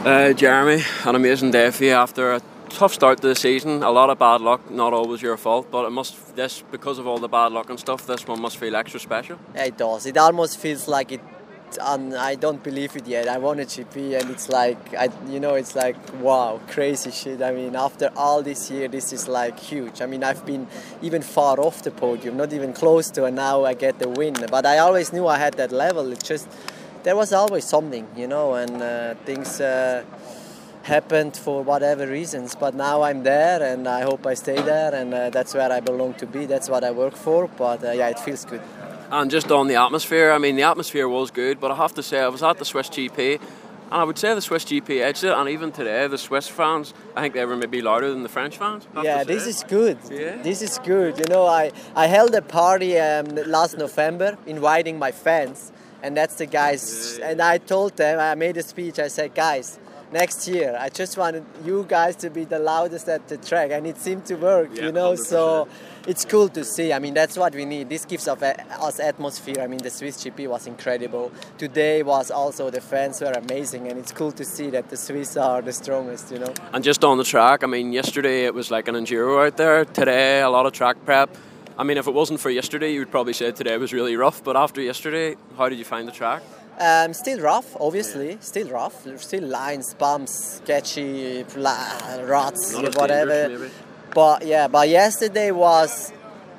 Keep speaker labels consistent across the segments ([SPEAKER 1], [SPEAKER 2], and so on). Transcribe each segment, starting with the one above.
[SPEAKER 1] Jeremy, an amazing day for you after a tough start to the season. A lot of bad luck, not always your fault, but because of all the bad luck and stuff, this one must feel extra special.
[SPEAKER 2] Yeah, it does. It almost feels like it, and I don't believe it yet. I won a GP, and it's like, it's like, wow, crazy shit. I mean, after all this year, this is like huge. I mean, I've been even far off the podium, not even close to, and now I get the win. But I always knew I had that level. It just, there was always something, and things happened for whatever reasons. But now I'm there, and I hope I stay there, and that's where I belong to be. That's what I work for. But yeah, it feels good.
[SPEAKER 1] And just on the atmosphere, I mean, the atmosphere was good, but I have to say, I was at the Swiss GP, and I would say the Swiss GP edged it, and even today, the Swiss fans, I think they were maybe louder than the French fans.
[SPEAKER 2] Yeah, this is good.
[SPEAKER 1] Yeah.
[SPEAKER 2] This is good. I held a party last November, inviting my fans, and that's the guys. And I told them, I made a speech, I said, guys, next year, I just wanted you guys to be the loudest at the track, and it seemed to work,
[SPEAKER 1] 100%.
[SPEAKER 2] So it's cool to see. I mean, that's what we need. This gives us atmosphere. I mean, the Swiss GP was incredible. Today was also, the fans were amazing, and it's cool to see that the Swiss are the strongest,
[SPEAKER 1] And just on the track, I mean, yesterday it was like an enduro out there. Today, a lot of track prep. I mean, if it wasn't for yesterday, you would probably say today was really rough, but after yesterday, how did you find the track?
[SPEAKER 2] Still rough, obviously. Still rough. Still lines, bumps, sketchy, ruts, whatever. But yesterday was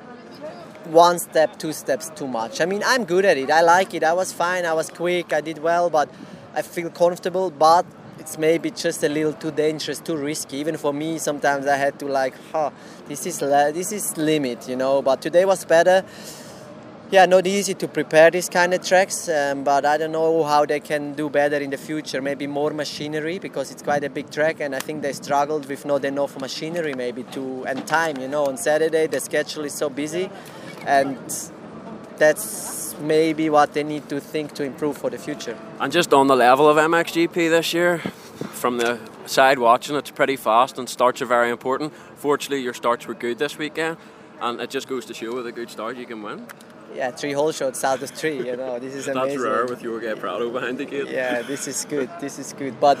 [SPEAKER 2] one step, two steps too much. I mean, I'm good at it. I like it. I was fine. I was quick. I did well, but I feel comfortable. But it's maybe just a little too dangerous, too risky. Even for me, sometimes I had to this is limit, But today was better. Yeah, not easy to prepare these kind of tracks, but I don't know how they can do better in the future. Maybe more machinery, because it's quite a big track, and I think they struggled with not enough machinery and time. On Saturday the schedule is so busy, and that's maybe what they need to think to improve for the future.
[SPEAKER 1] And just on the level of MXGP this year, from the side watching, it's pretty fast, and starts are very important. Fortunately, your starts were good this weekend, and it just goes to show with a good start you can win.
[SPEAKER 2] Yeah, 3 hole shots out of 3, this is amazing.
[SPEAKER 1] That's rare with Jorge Prado behind the gate.
[SPEAKER 2] Yeah, this is good. But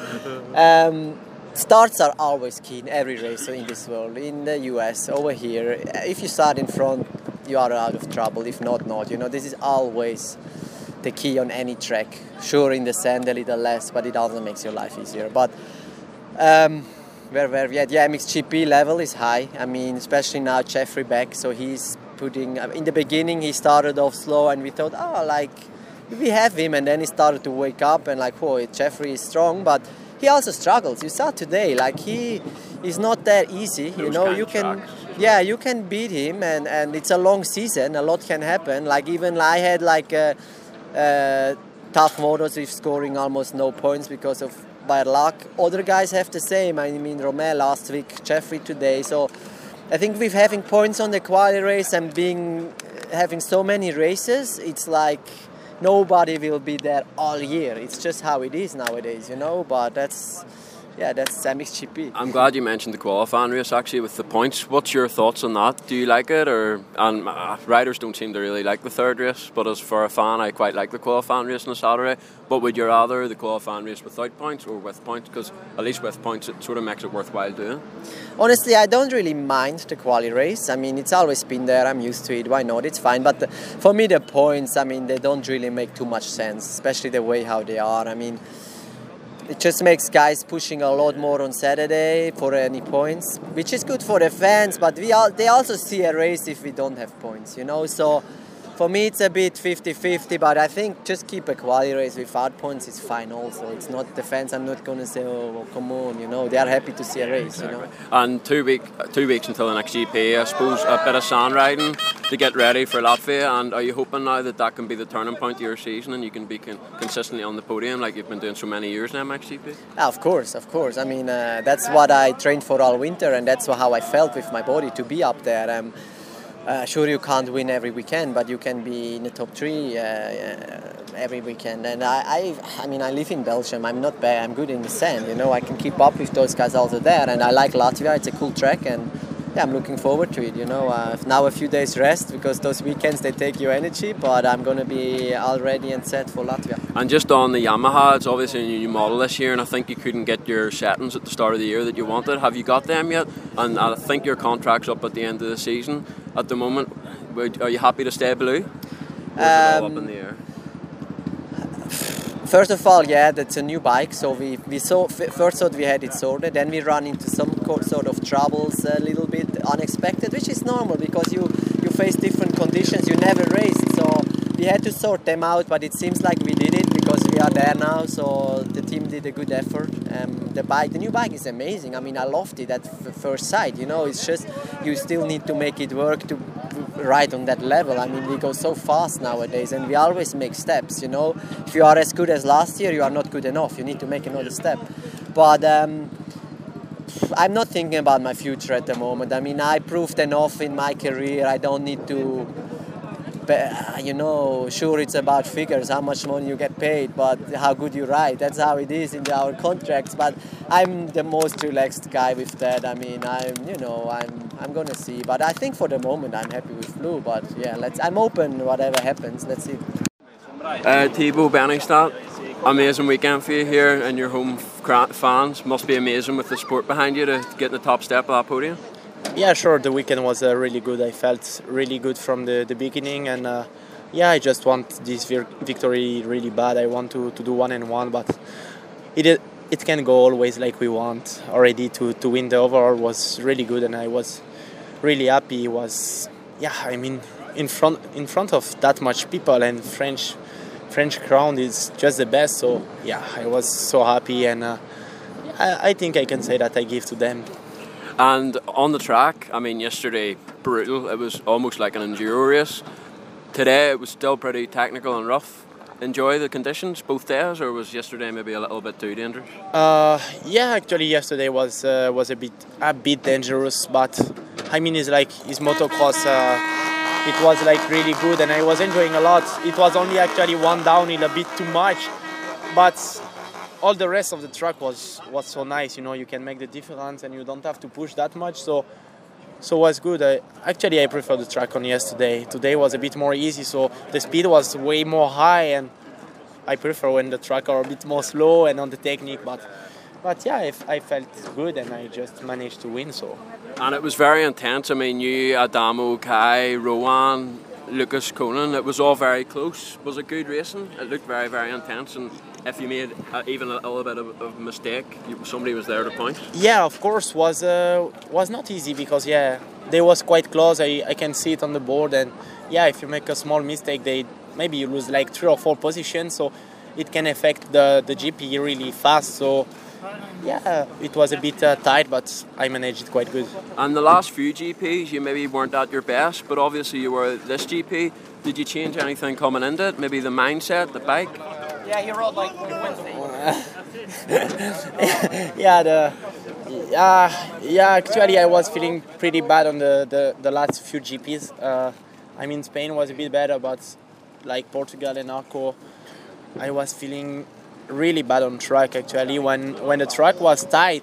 [SPEAKER 2] starts are always key in every race in this world. In the US, over here, if you start in front, you are out of trouble. If not. This is always the key on any track. Sure, in the sand a little less, but it also makes your life easier. But the MXGP level is high. I mean, especially now Jeffrey back, so he's in the beginning he started off slow, and we thought, we have him, and then he started to wake up, and Jeffrey is strong, but he also struggles. You saw today, he is not that easy. You can beat him, and it's a long season. A lot can happen. Even I had tough motos with scoring almost no points because of bad luck. Other guys have the same. I mean, Romeo last week, Jeffrey today. So I think with having points on the quali race and having so many races, it's like nobody will be there all year. It's just how it is nowadays, But that's MXGP.
[SPEAKER 1] I'm glad you mentioned the qualifying race actually with the points. What's your thoughts on that? Do you like it, and riders don't seem to really like the third race, but as for a fan, I quite like the qualifying race on a Saturday. But would you rather the qualifying race without points or with points? Because at least with points, it sort of makes it worthwhile doing.
[SPEAKER 2] Honestly, I don't really mind the quali race. I mean, it's always been there. I'm used to it. Why not? It's fine. But for me, the points, I mean, they don't really make too much sense, especially the way how they are. I mean, it just makes guys pushing a lot more on Saturday for any points, which is good for the fans, but they also see a race if we don't have points, So for me, it's a bit 50-50, but I think just keep a quali race without points is fine also. It's not, the fans are not going to say, oh, come on, They are happy to see a race,
[SPEAKER 1] Exactly. And 2 weeks until the next GP, I suppose a bit of sand riding to get ready for Latvia. And are you hoping now that can be the turning point of your season and you can be consistently on the podium like you've been doing so many years now, MXGP?
[SPEAKER 2] Of course. I mean, that's what I trained for all winter, and that's how I felt with my body to be up there. Sure, you can't win every weekend, but you can be in the top 3 every weekend. And I mean, I live in Belgium. I'm not bad. I'm good in the sand. I can keep up with those guys also there. And I like Latvia. It's a cool track, and Yeah, I'm looking forward to it. Now a few days rest because those weekends they take your energy. But I'm gonna be all ready and set for Latvia.
[SPEAKER 1] And just on the Yamaha, it's obviously a new model this year, and I think you couldn't get your settings at the start of the year that you wanted. Have you got them yet? And I think your contract's up at the end of the season. At the moment, are you happy to stay blue? Or is it all up in the air?
[SPEAKER 2] First of all, yeah, that's a new bike, so we first thought we had it sorted, then we run into some sort of troubles a little bit unexpected, which is normal because you face different conditions you never raced, so we had to sort them out, but it seems like we did it because we are there now, so the team did a good effort. The new bike is amazing. I mean, I loved it at first sight, it's just you still need to make it work to ride on that level. I mean, we go so fast nowadays and we always make steps, If you are as good as last year, you are not good enough. You need to make another step. But I'm not thinking about my future at the moment. I mean, I proved enough in my career. I don't need to, sure it's about figures, how much money you get paid, but how good you ride. That's how it is in our contracts. But I'm the most relaxed guy with that. I mean, I'm gonna see. But I think for the moment I'm happy with blue. But yeah, I'm open whatever happens. Let's see.
[SPEAKER 1] Thibaut Benningstat, amazing weekend for you here, and your home fans must be amazing with the support behind you to get in the top step of that podium.
[SPEAKER 3] Yeah, sure. The weekend was really good. I felt really good from the beginning, and I just want this victory really bad. I want to do 1-1, but it can go always like we want. Already to win the overall was really good, and I was really happy. It was in front of that much people, and French crowd is just the best. So yeah, I was so happy, and I think I can say that I give to them.
[SPEAKER 1] And on the track, I mean, yesterday, brutal. It was almost like an enduro race. Today, it was still pretty technical and rough. Enjoy the conditions both days, or was yesterday maybe a little bit too dangerous?
[SPEAKER 3] Actually, yesterday was a bit dangerous, but I mean, it's motocross. It was really good, and I was enjoying a lot. It was only actually one downhill, a bit too much, but all the rest of the track was so nice. You can make the difference, and you don't have to push that much. So it was good. I prefer the track on yesterday. Today was a bit more easy, so the speed was way more high, and I prefer when the track are a bit more slow and on the technique. But yeah, I felt good, and I just managed to win. So.
[SPEAKER 1] And it was very intense. I mean, you, Adamo, Kai, Rowan, Lucas Conan, it was all very close. Was it good racing? It looked very, very intense, and if you made even a little bit of a mistake, somebody was there to point.
[SPEAKER 3] Yeah, of course, was not easy because they was quite close. I can see it on the board, and if you make a small mistake, maybe you lose 3 or 4 positions, so it can affect the GP really fast. So it was a bit tight, but I managed it quite good.
[SPEAKER 1] And the last few GPs, you maybe weren't at your best, but obviously you were at this GP. Did you change anything coming into it? Maybe the mindset, the bike?
[SPEAKER 2] Yeah, you rode Wednesday.
[SPEAKER 3] Actually I was feeling pretty bad on the last few GPs. I mean, Spain was a bit better, but like Portugal and Arco, I was feeling really bad on track actually. When the track was tight,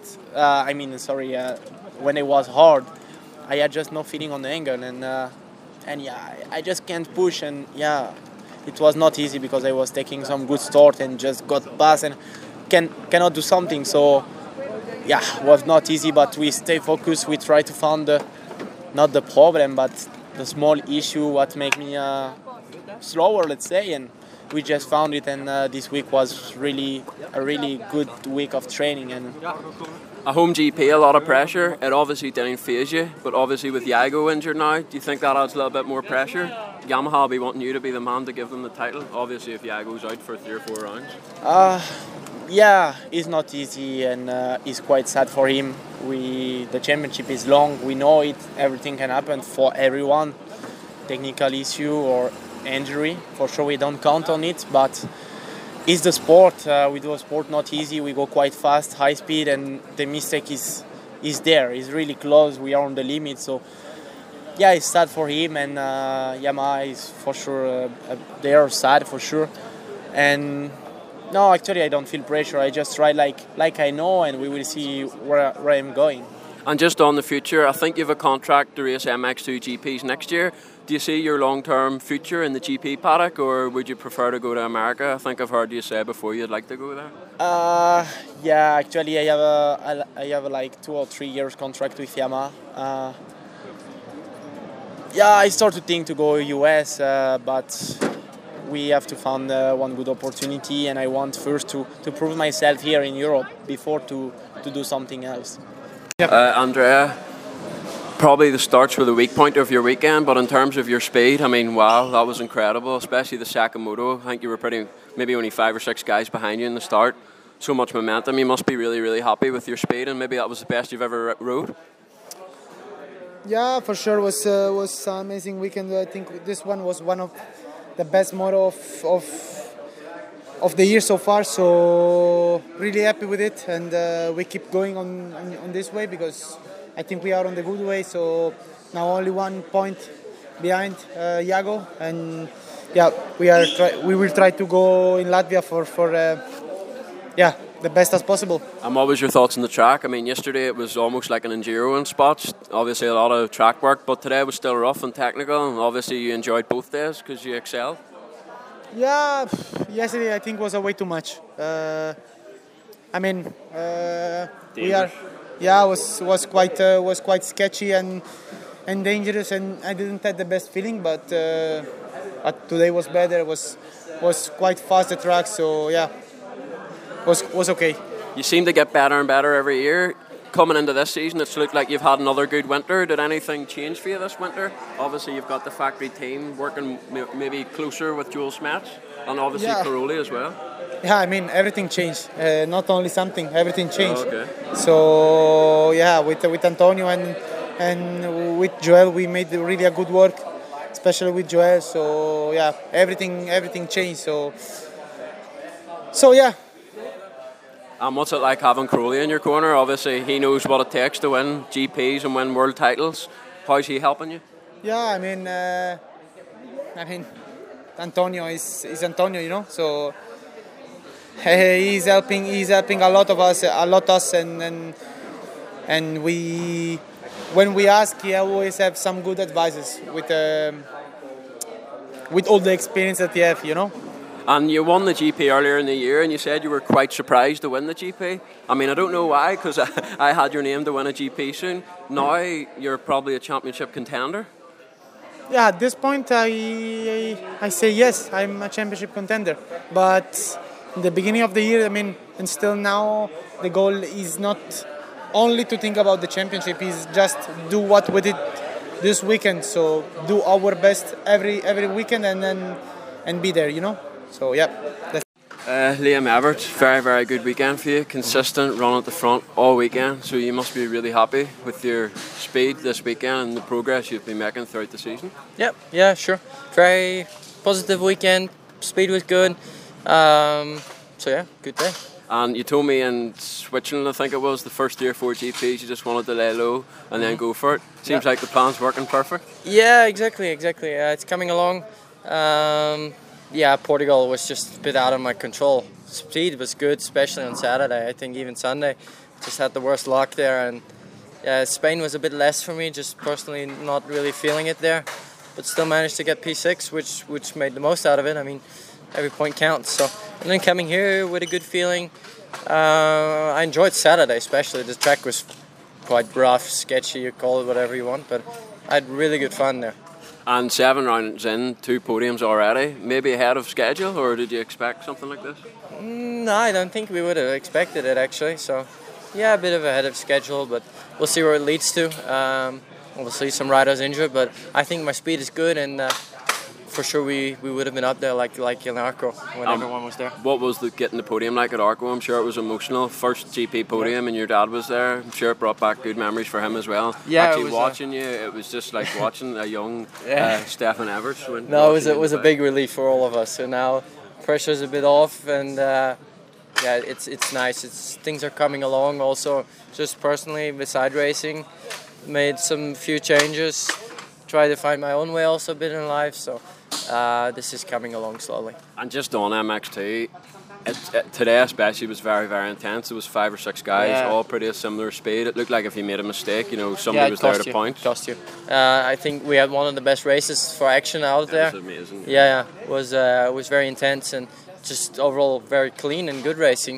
[SPEAKER 3] when it was hard, I had just no feeling on the angle, and I just can't push, and it was not easy because I was taking some good start and just got past and cannot do something. So it was not easy, but we stay focused. We try to find not the problem, but the small issue what make me slower, let's say, and we just found it. And this week was a really good week of training. And
[SPEAKER 1] a home GP, a lot of pressure. It obviously didn't phase you, but obviously with Jago injured now, do you think that adds a little bit more pressure? Yamaha will be wanting you to be the man to give them the title, obviously if Jago's out for 3 or 4 rounds.
[SPEAKER 3] It's not easy, and it's quite sad for him. The championship is long, we know it, everything can happen for everyone. Technical issue or injury, for sure we don't count on it, but it's the sport. We do a sport not easy, we go quite fast, high speed, and the mistake is there, it's really close, we are on the limit. So it's sad for him, and Yamaha is for sure, they are sad for sure. And no, actually I don't feel pressure, I just ride like I know, and we will see where I'm going.
[SPEAKER 1] And just on the future, I think you have a contract to race MX2 GPs next year. Do you see your long-term future in the GP paddock, or would you prefer to go to America? I think I've heard you say before you'd like to go there.
[SPEAKER 3] Yeah, actually, I have a like 2 or 3 years contract with Yamaha. Yeah, I start to think to go US, but we have to find one good opportunity, and I want first to prove myself here in Europe before to do something else.
[SPEAKER 1] Andrea, probably the starts were the weak point of your weekend, but in terms of your speed, I mean, wow, that was incredible, especially the Sakamoto. I think you were maybe only 5 or 6 guys behind you in the start. So much momentum. You must be really, really happy with your speed, and maybe that was the best you've ever rode.
[SPEAKER 4] Yeah, for sure, was an amazing weekend. I think this one was one of the best moto of the year so far. So really happy with it, and we keep going on this way because I think we are on the good way. So now only 1 point behind Jago, and yeah, we will try to go in Latvia for the best as possible.
[SPEAKER 1] And what was your thoughts on the track? I mean, yesterday it was almost like an enduro in spots. Obviously a lot of track work, but today was still rough and technical. And obviously you enjoyed both days because you excelled.
[SPEAKER 4] Yeah, yesterday I think was a way too much. I mean, was quite sketchy and dangerous, and I didn't have the best feeling. But today was better. Was quite fast the track, so yeah, was okay.
[SPEAKER 1] You seem to get better and better every year. Coming into this season, it's looked like you've had another good winter. Did anything change for you this winter? Obviously, you've got the factory team working maybe closer with Joel Smets, and obviously Caroli as well.
[SPEAKER 4] Yeah, I mean, everything changed. Not only something, everything changed.
[SPEAKER 1] Oh, okay.
[SPEAKER 4] So yeah, with Antonio and with Joel, we made really a good work, especially with Joel. So yeah, everything changed. So yeah.
[SPEAKER 1] And what's it like having Caroli in your corner? Obviously, he knows what it takes to win GPs and win world titles. How's he helping you?
[SPEAKER 4] Yeah, I mean, Antonio is Antonio, you know. So he's helping a lot us, and we, when we ask, he always have some good advices with all the experience that he have, you know.
[SPEAKER 1] And you won the GP earlier in the year, and you said you were quite surprised to win the GP. I mean, I don't know why, because I had your name to win a GP soon. Now you're probably a championship contender.
[SPEAKER 4] Yeah, at this point I say yes, I'm a championship contender. But in the beginning of the year, I mean, and still now, the goal is not only to think about the championship, is just do what we did this weekend. So do our best every weekend, and be there, you know. So yeah.
[SPEAKER 1] Liam Everett, very, very good weekend for you. Consistent, run at the front all weekend. So you must be really happy with your speed this weekend and the progress you've been making throughout the season.
[SPEAKER 5] Yep, yeah, sure. Very positive weekend. Speed was good. So yeah, good day.
[SPEAKER 1] And you told me in Switzerland, I think it was, the first 3 or 4 GPs, you just wanted to lay low and then go for it. Seems like the plan's working perfect.
[SPEAKER 5] Yeah, exactly. It's coming along. Yeah, Portugal was just a bit out of my control. Speed was good, especially on Saturday. I think even Sunday, just had the worst luck there. And yeah, Spain was a bit less for me, just personally not really feeling it there. But still managed to get P6, which made the most out of it. I mean, every point counts. So, and then coming here with a good feeling. I enjoyed Saturday, especially. The track was quite rough, sketchy, you call it whatever you want. But I had really good fun there.
[SPEAKER 1] And 7 rounds in, 2 podiums already. Maybe ahead of schedule, or did you expect something like this?
[SPEAKER 5] No, I don't think we would have expected it, actually. So, yeah, a bit of ahead of schedule, but we'll see where it leads to. Obviously, some riders injured, but I think my speed is good, and for sure we would have been up there like in Arco when everyone was there.
[SPEAKER 1] What was getting the podium like at Arco? I'm sure it was emotional. First GP podium, and your dad was there. I'm sure it brought back good memories for him as well.
[SPEAKER 5] Yeah,
[SPEAKER 1] actually watching you, it was just like watching a young Stefan Everts.
[SPEAKER 5] No, it was a big relief for all of us. So now pressure's a bit off, and yeah, it's nice. Things are coming along. Also, just personally, beside racing, made some few changes. Try to find my own way also a bit in life. So. This is coming along slowly.
[SPEAKER 1] And just on MX2, Today especially was very, very intense. There was 5 or 6 guys,
[SPEAKER 5] Yeah.
[SPEAKER 1] all pretty a similar speed. It looked like if you made a mistake, somebody was there to point.
[SPEAKER 5] Cost you. I think we had one of the best races for action out there.
[SPEAKER 1] It was amazing.
[SPEAKER 5] Yeah, it was very intense and just overall very clean and good racing.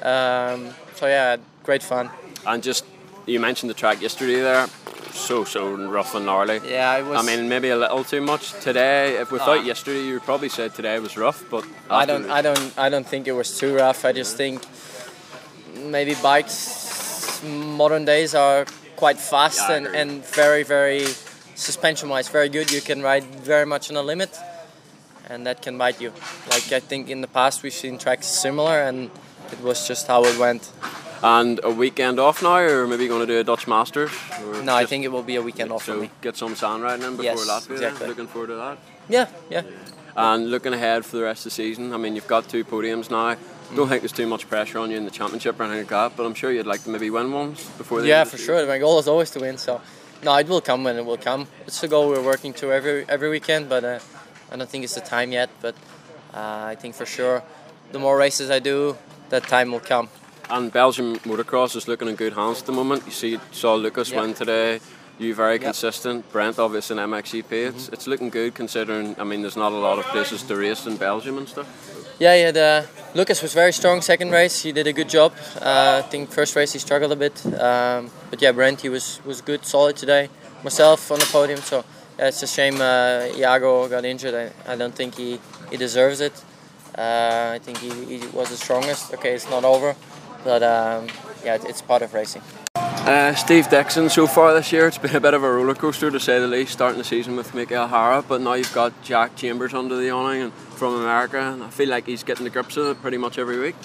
[SPEAKER 5] So yeah, great fun.
[SPEAKER 1] And just, you mentioned the track yesterday there, so rough and gnarly.
[SPEAKER 5] Yeah, it was.
[SPEAKER 1] I mean, maybe a little too much today. If without yesterday, you would probably say today was rough, but
[SPEAKER 5] I don't think it was too rough. I just think maybe bikes modern days are quite fast and very, very suspension-wise very good. You can ride very much on a limit, and that can bite you. Like I think in the past we've seen tracks similar, and it was just how it went.
[SPEAKER 1] And a weekend off now, or maybe going to do a Dutch Masters?
[SPEAKER 5] No, I think it will be a weekend off for me.
[SPEAKER 1] Get some sand riding in before
[SPEAKER 5] Yes,
[SPEAKER 1] Latvia.
[SPEAKER 5] exactly.
[SPEAKER 1] Looking forward to that.
[SPEAKER 5] Yeah.
[SPEAKER 1] And looking ahead for the rest of the season, I mean, you've got 2 podiums now. Don't think there's too much pressure on you in the championship or anything like that, but I'm sure you'd like to maybe win ones before the end of the
[SPEAKER 5] for
[SPEAKER 1] season.
[SPEAKER 5] sure. My goal is always to win. So, no, it will come when it will come. It's the goal we're working to every weekend, but I don't think it's the time yet. But I think for sure, the more races I do, that time will come.
[SPEAKER 1] And Belgium motocross is looking in good hands at the moment. You saw Lucas win today. You very consistent. Brent obviously in MXGP. It's looking good considering. I mean, there's not a lot of places to race in Belgium and stuff.
[SPEAKER 5] Yeah. Lucas was very strong second race. He did a good job. I think first race he struggled a bit. But yeah, Brent he was good, solid today. Myself on the podium. So yeah, it's a shame Iago got injured. I don't think he deserves it. I think he was the strongest. Okay, it's not over. But yeah, it's part of racing.
[SPEAKER 1] Steve Dixon, so far this year, it's been a bit of a roller coaster to say the least, starting the season with Mikael Hara, but now you've got Jack Chambers under the awning and from America, and I feel like he's getting the grips of it pretty much every week.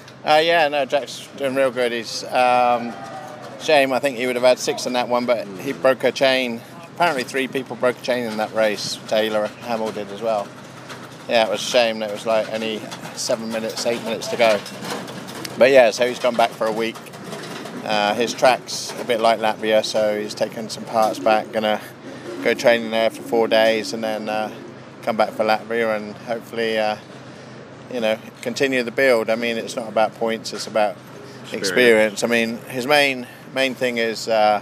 [SPEAKER 6] Jack's doing real good. He's shame, I think he would have had 6 in that one, but he broke a chain. Apparently 3 people broke a chain in that race. Taylor Hamill did as well. Yeah, it was a shame that it was like only 7 minutes, 8 minutes to go. But yeah, so he's gone back for a week. His track's a bit like Latvia, so he's taken some parts back, gonna go training there for 4 days and then come back for Latvia and hopefully continue the build. I mean, it's not about points, it's about experience. I mean, his main thing is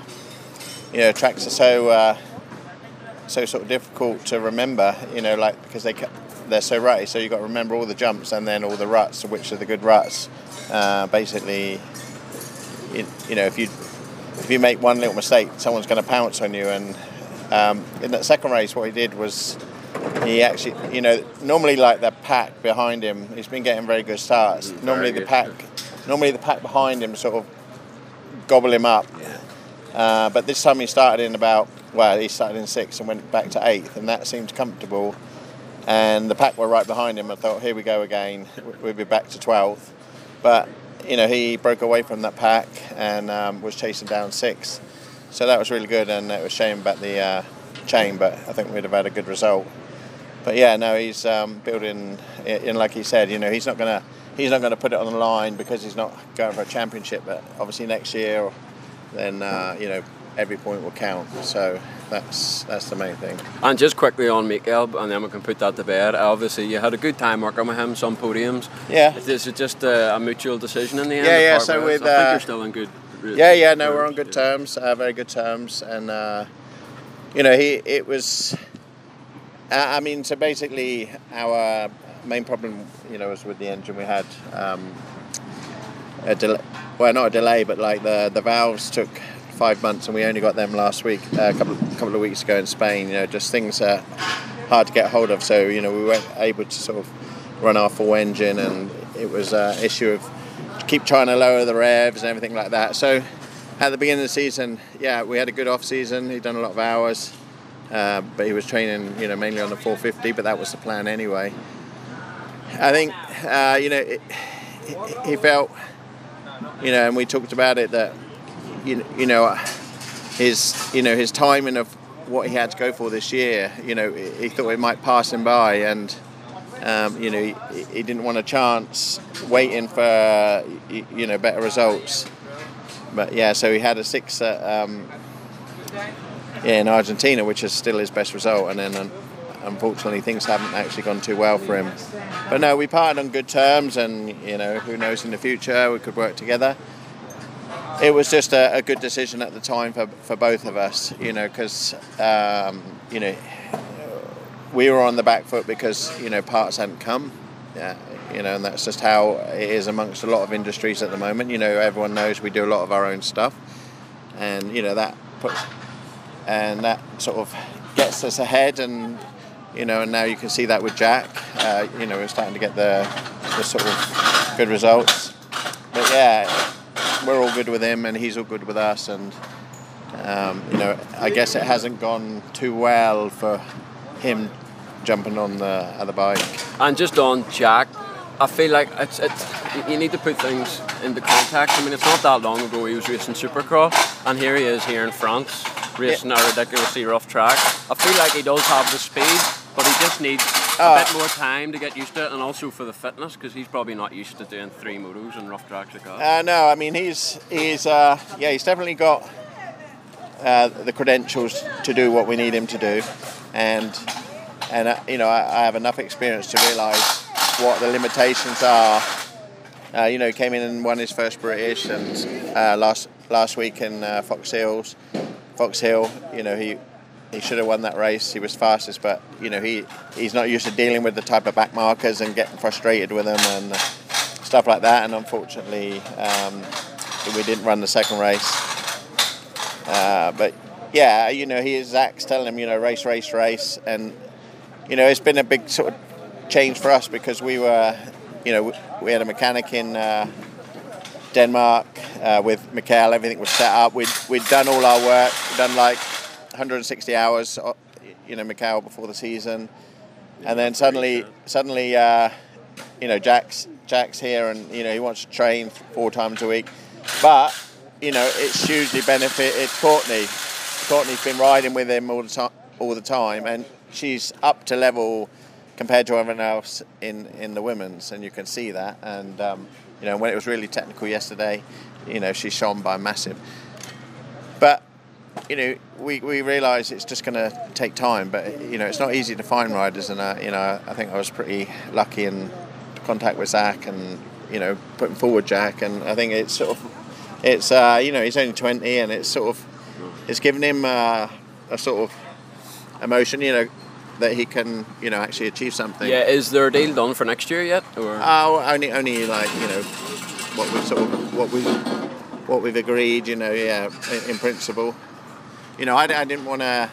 [SPEAKER 6] tracks are so sort of difficult to remember, because they're so rutty, so you've got to remember all the jumps and then all the ruts, which are the good ruts. Basically, if you make one little mistake, someone's going to pounce on you. And in that second race, what he did was he actually, normally like the pack behind him, he's been getting very good starts. Normally the pack behind him sort of gobble him up. Yeah. But this time he started in he started in 6th and went back to 8th, and that seemed comfortable. And the pack were right behind him. I thought, here we go again. We'll be back to 12th. But, he broke away from that pack and was chasing down 6th. So that was really good, and it was a shame about the chain, but I think we'd have had a good result. But yeah, no, he's building, like he said, he's not going to put it on the line because he's not going for a championship, but obviously next year, then, every point will count. So that's the main thing.
[SPEAKER 1] And just quickly on Mikael, and then we can put that to bed. Obviously, you had a good time working with him, some podiums.
[SPEAKER 6] Yeah.
[SPEAKER 1] Is it just a mutual decision in the end?
[SPEAKER 6] Yeah. So
[SPEAKER 1] I think you're still in good.
[SPEAKER 6] We're on good terms, very good terms, and it was. So basically, our main problem, was with the engine. We had a delay. Well, not a delay, but like the valves took 5 months, and we only got them last week, a couple of weeks ago in Spain. Just things are hard to get hold of. So we weren't able to sort of run our full engine, and it was an issue of keep trying to lower the revs and everything like that. So at the beginning of the season, we had a good off season. He'd done a lot of hours, but he was training, mainly on the 450. But that was the plan anyway. I think he felt, and we talked about it, that his timing of what he had to go for this year, he thought it might pass him by, and he didn't want a chance waiting for better results. But so he had a 6 in Argentina, which is still his best result, and then unfortunately things haven't actually gone too well for him. But no, we parted on good terms, and who knows, in the future we could work together. It was just a good decision at the time for both of us, because we were on the back foot because parts hadn't come. And that's just how it is amongst a lot of industries at the moment. Everyone knows we do a lot of our own stuff, and that sort of gets us ahead, and and now you can see that with Jack. We're starting to get the sort of good results. But yeah, we're all good with him, and he's all good with us, and I guess it hasn't gone too well for him jumping on the other bike.
[SPEAKER 1] And just on Jack, I feel like it's you need to put things into context. I mean, it's not that long ago he was racing Supercross, and here he is here in France racing a ridiculously rough track. I feel like he does have the speed, but he just needs a bit more time to get used to it, and also for the fitness, because he's probably not used to doing 3 motos and rough tracks like that.
[SPEAKER 6] No, I mean he's definitely got the credentials to do what we need him to do, and I have enough experience to realise what the limitations are. He came in and won his first British, and last week in Fox Hill, he should have won that race. He was fastest, but he's not used to dealing with the type of back markers and getting frustrated with them and stuff like that. And unfortunately, we didn't run the second race. But yeah, Zach's telling him, race, and it's been a big sort of change for us, because we were, we had a mechanic in Denmark with Mikael. Everything was set up. We'd done all our work. We'd done like 160 hours, Mikael, before the season, and then suddenly, Jack's here, and he wants to train 4 times a week, but it's hugely benefited Courtney. Courtney's been riding with him all the time, and she's up to level compared to everyone else in the women's, and you can see that. And when it was really technical yesterday, she shone by massive. But we realise it's just going to take time. But it's not easy to find riders, and I think I was pretty lucky in contact with Zach, and putting forward Jack, and I think it's sort of he's only 20, and it's given him a sort of emotion, that he can, actually achieve something.
[SPEAKER 1] Yeah, is there a deal done for next year yet? Or?
[SPEAKER 6] Only like, what we've agreed, in principle. I didn't want to,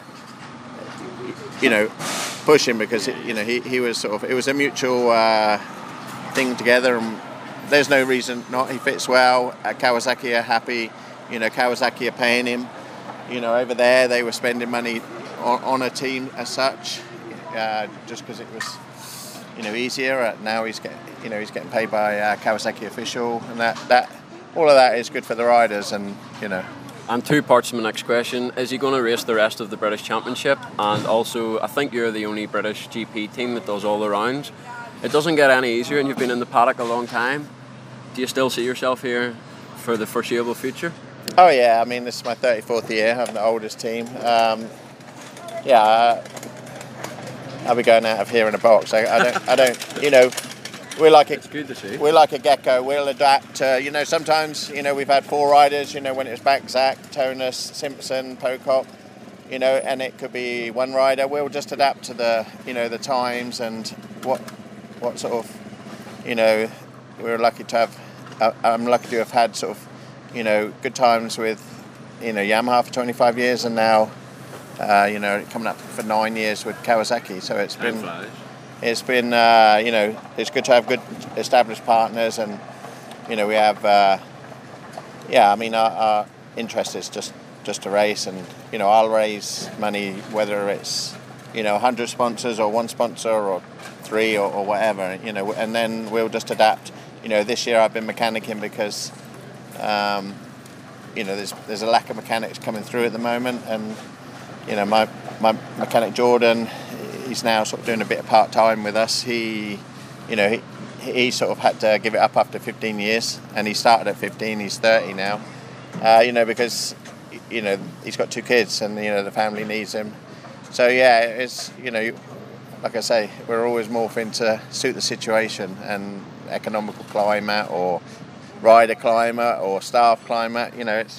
[SPEAKER 6] push him, because he was sort of, it was a mutual thing together, and there's no reason not. He fits well. Kawasaki are happy. Kawasaki are paying him. Over there they were spending money on a team as such, just because it was, easier. Now he's getting paid by Kawasaki official, and that all of that is good for the riders, and
[SPEAKER 1] And 2 parts to my next question: is he going to race the rest of the British Championship? And also, I think you're the only British GP team that does all the rounds. It doesn't get any easier, and you've been in the paddock a long time. Do you still see yourself here for the foreseeable future?
[SPEAKER 6] Oh yeah, I mean, this is my 34th year. I'm the oldest team. I'll be going out of here in a box. I don't. We're like
[SPEAKER 1] it's good to see.
[SPEAKER 6] We're like a gecko. We'll adapt. Sometimes we've had 4 riders. When it was back, Zach, Tonus, Simpson, Pocock. And it could be 1 rider. We'll just adapt to the times and what sort of. We're lucky to have. I'm lucky to have had sort of. Good times with, Yamaha for 25 years, and now, coming up for 9 years with Kawasaki. So it's been, it's good to have good established partners, and, we have, our interest is just to race, and, I'll raise money, whether it's, 100 sponsors or 1 sponsor or 3 or whatever, and then we'll just adapt. This year I've been mechanicking because, there's a lack of mechanics coming through at the moment, and my mechanic Jordan, he's now sort of doing a bit of part time with us. He sort of had to give it up after 15 years, and he started at 15. He's 30 now, because he's got 2 kids, and the family needs him. So yeah, it's like I say, we're always morphing to suit the situation and economical climate or rider climate or staff climate.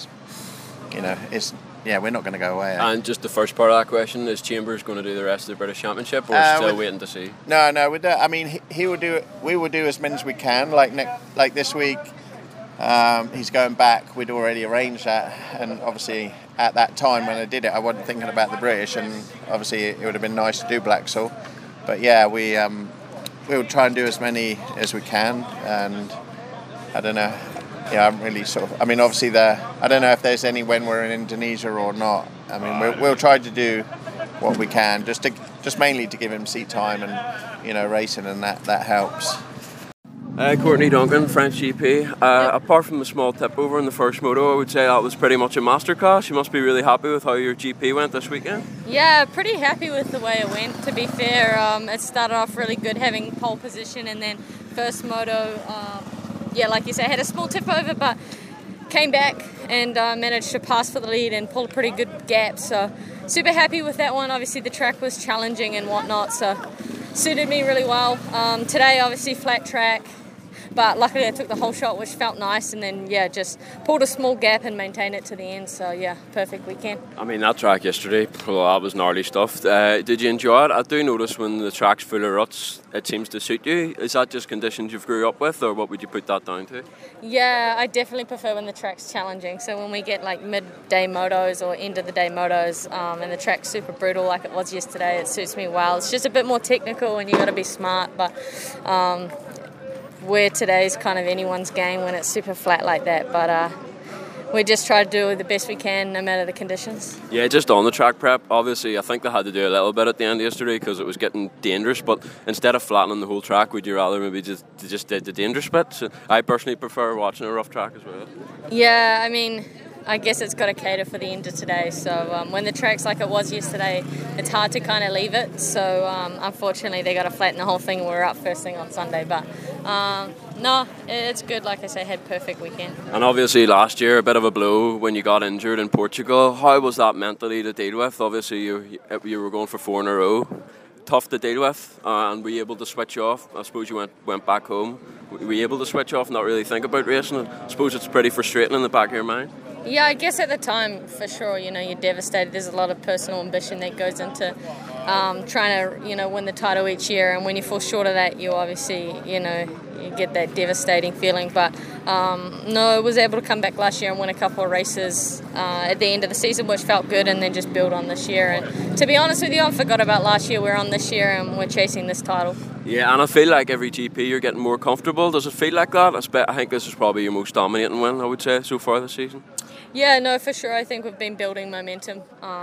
[SPEAKER 6] We're not going to go away.
[SPEAKER 1] And just the first part of that question, is Chambers going to do the rest of the British Championship, or still waiting to see?
[SPEAKER 6] No, he will do it. We will do as many as we can. Like this week, he's going back. We'd already arranged that, and obviously at that time when I did it, I wasn't thinking about the British, and obviously it would have been nice to do Blacksall. But yeah, we'll try and do as many as we can, and I don't know. Yeah, I'm really obviously I don't know if there's any when we're in Indonesia or not. I mean, we'll try to do what we can, just mainly to give him seat time and, racing, and that helps.
[SPEAKER 1] Courtney Duncan, French GP. Apart from the small tip over in the first moto, I would say that was pretty much a masterclass. You must be really happy with how your GP went this weekend.
[SPEAKER 7] Yeah, pretty happy with the way it went, to be fair. It started off really good, having pole position, and then first moto, like you say, had a small tip over, but came back and managed to pass for the lead and pull a pretty good gap. So super happy with that one. Obviously the track was challenging and whatnot, so suited me really well. Today obviously flat track, but luckily I took the whole shot, which felt nice, and then just pulled a small gap and maintained it to the end. So perfect weekend.
[SPEAKER 1] I mean, that track yesterday, well, that was gnarly stuff. Did you enjoy it? I do notice when the track's full of ruts, it seems to suit you. Is that just conditions you've grew up with, or what would you put that down to?
[SPEAKER 7] Yeah, I definitely prefer when the track's challenging. So when we get like midday motos or end of the day motos, and the track's super brutal like it was yesterday, it suits me well. It's just a bit more technical and you got to be smart, but where today's kind of anyone's game when it's super flat like that, but we just try to do the best we can no matter the conditions. Yeah,
[SPEAKER 1] just on the track prep, obviously I think they had to do a little bit at the end of yesterday because it was getting dangerous, but instead of flattening the whole track, would you rather maybe just did the dangerous bits? I personally prefer watching a rough track as well.
[SPEAKER 7] Yeah, I mean, I guess it's got to cater for the end of today. So when the track's like it was yesterday, it's hard to kind of leave it. So unfortunately, they got to flatten the whole thing. We were up first thing on Sunday, but no, it's good. Like I say, had perfect weekend.
[SPEAKER 1] And obviously last year, a bit of a blow when you got injured in Portugal. How was that mentally to deal with? Obviously, you were going for 4 in a row. Tough to deal with, and were you able to switch off? I suppose you went back home. Were you able to switch off and not really think about racing? I suppose it's pretty frustrating in the back of your mind.
[SPEAKER 7] Yeah, I guess at the time, for sure, you're devastated. There's a lot of personal ambition that goes into trying to, win the title each year. And when you fall short of that, you obviously, you get that devastating feeling. But no, I was able to come back last year and win a couple of races at the end of the season, which felt good, and then just build on this year. And to be honest with you, I forgot about last year. We're on this year and we're chasing this title.
[SPEAKER 1] Yeah, and I feel like every GP you're getting more comfortable. Does it feel like that? I think this is probably your most dominating win, I would say, so far this season.
[SPEAKER 7] Yeah, no, for sure. I think we've been building momentum.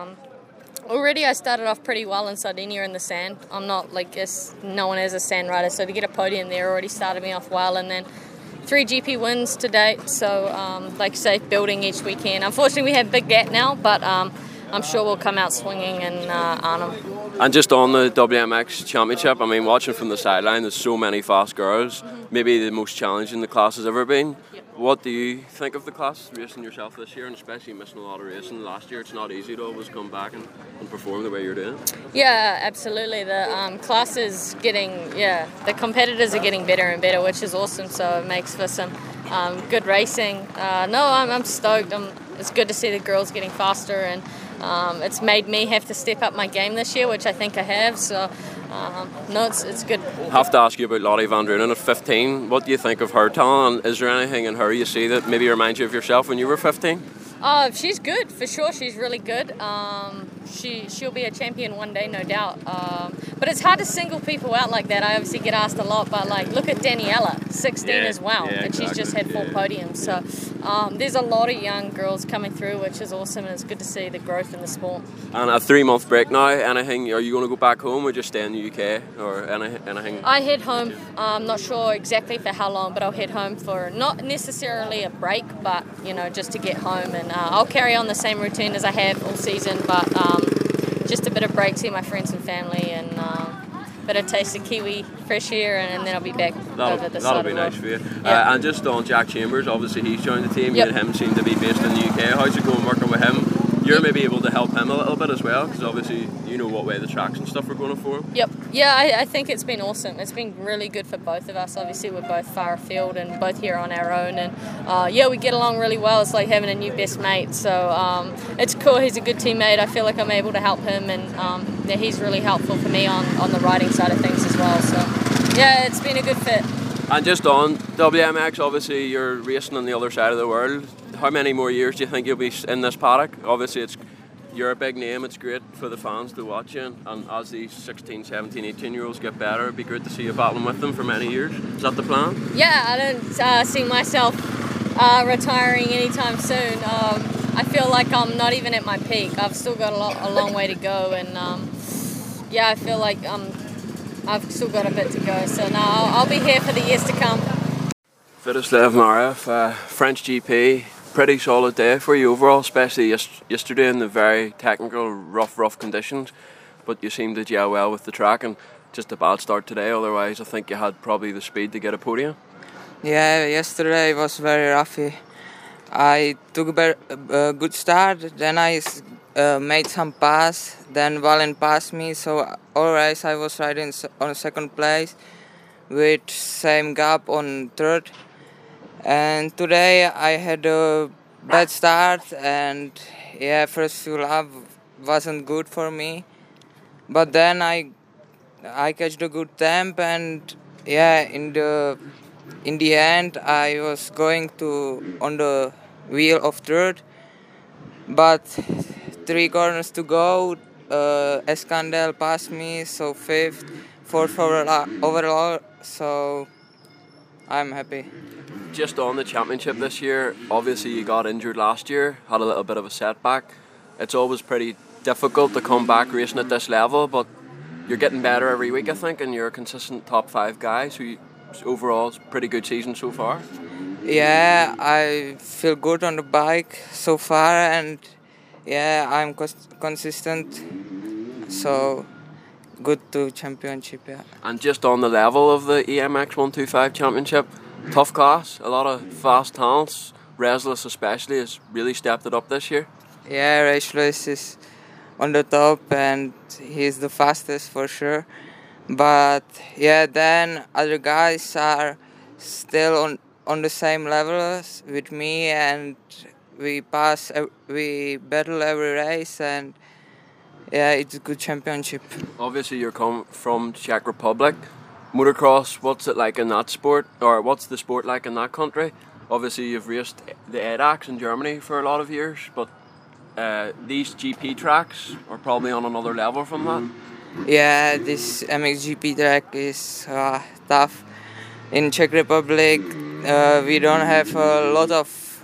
[SPEAKER 7] Already I started off pretty well in Sardinia in the sand. I'm not no one is a sand rider, so to get a podium there already started me off well. And then 3 GP wins to date, so like I say, building each weekend. Unfortunately, we have a big gap now, but I'm sure we'll come out swinging and on them.
[SPEAKER 1] And just on the WMX Championship, I mean, watching from the sideline, there's so many fast girls. Maybe the most challenging the class has ever been. Yep. What do you think of the class, racing yourself this year, and especially missing a lot of racing last year? It's not easy to always come back and perform the way you're doing.
[SPEAKER 7] Yeah, absolutely. The class is getting, the competitors are getting better and better, which is awesome. So it makes for some good racing. I'm stoked. It's good to see the girls getting faster, and it's made me have to step up my game this year, which I think I have. So, it's good.
[SPEAKER 1] I have to ask you about Lottie van Drunen at 15. What do you think of her talent? Is there anything in her you see that maybe reminds you of yourself when you were 15?
[SPEAKER 7] She's good, for sure. She's really good. She'll be a champion one day, no doubt. But it's hard to single people out like that. I obviously get asked a lot, but look at Daniela, 16 as well, and she's just had 4 podiums. So there's a lot of young girls coming through, which is awesome, and it's good to see the growth in the sport.
[SPEAKER 1] And a 3-month break now. Anything? Are you going to go back home or just stay in the UK or anything?
[SPEAKER 7] I head home. I'm not sure exactly for how long, but I'll head home for not necessarily a break, but just to get home, and I'll carry on the same routine as I have all season, but just a bit of break, see my friends and family, and bit of taste of Kiwi fresh air, and then I'll be back over the side of the world.
[SPEAKER 1] That'll be nice for you. And just on Jack Chambers, obviously he's joined the team. You and him seem to be based in the UK. How's it going working with him? you're maybe able to help him a little bit as well, because obviously you know what way the tracks and stuff are going for him.
[SPEAKER 7] Yep. Yeah, I think it's been awesome. It's been really good for both of us. Obviously, we're both far afield and both here on our own. And yeah, we get along really well. It's like having a new best mate. So it's cool. He's a good teammate. I feel like I'm able to help him, and yeah, he's really helpful for me on the riding side of things as well. So yeah, it's been a good fit.
[SPEAKER 1] And just on WMX, obviously you're racing on the other side of the world. How many more years do you think you'll be in this paddock? Obviously you're a big name, it's great for the fans to watch you, and as these 16, 17, 18 year olds get better, it'd be great to see you battling with them for many years. Is that the plan?
[SPEAKER 7] Yeah, I don't see myself retiring anytime soon. I feel like I'm not even at my peak. I've still got a long way to go, and yeah, I feel like I've still got a bit to go. So no, I'll be here for the years to come.
[SPEAKER 1] Vladislav Marev, French GP, pretty solid day for you overall, especially yesterday in the very technical, rough conditions. But you seemed to gel well with the track, and just a bad start today. Otherwise, I think you had probably the speed to get a podium.
[SPEAKER 8] Yeah, yesterday was very roughy. I took a good start, then I made some pass, then Valen passed me, so all race I was riding on second place with same gap on third. And today I had a bad start, and yeah, first few laps wasn't good for me, but then I catched a good temp, and yeah, in the end I was going to on the wheel of third, but 3 corners to go, Escandel passed me, so fifth, fourth overall, so I'm happy.
[SPEAKER 1] Just on the championship this year, obviously you got injured last year, had a little bit of a setback. It's always pretty difficult to come back racing at this level, but you're getting better every week, I think, and you're a consistent top 5 guy, so overall it's a pretty good season so far.
[SPEAKER 8] Yeah, I feel good on the bike so far, and yeah, I'm consistent, so good to championship, yeah.
[SPEAKER 1] And just on the level of the EMX 125 championship, tough class, a lot of fast talents. Reslis especially has really stepped it up this year.
[SPEAKER 8] Yeah, Reslis is on the top, and he's the fastest for sure. But yeah, then other guys are still on the same level as with me, and we battle every race, and yeah, it's a good championship.
[SPEAKER 1] Obviously you're come from Czech Republic. Motocross, what's it like in that sport, or what's the sport like in that country? Obviously you've raced the EDAX in Germany for a lot of years, but these GP tracks are probably on another level from that.
[SPEAKER 8] Yeah, this MXGP track is tough. In Czech Republic, we don't have a lot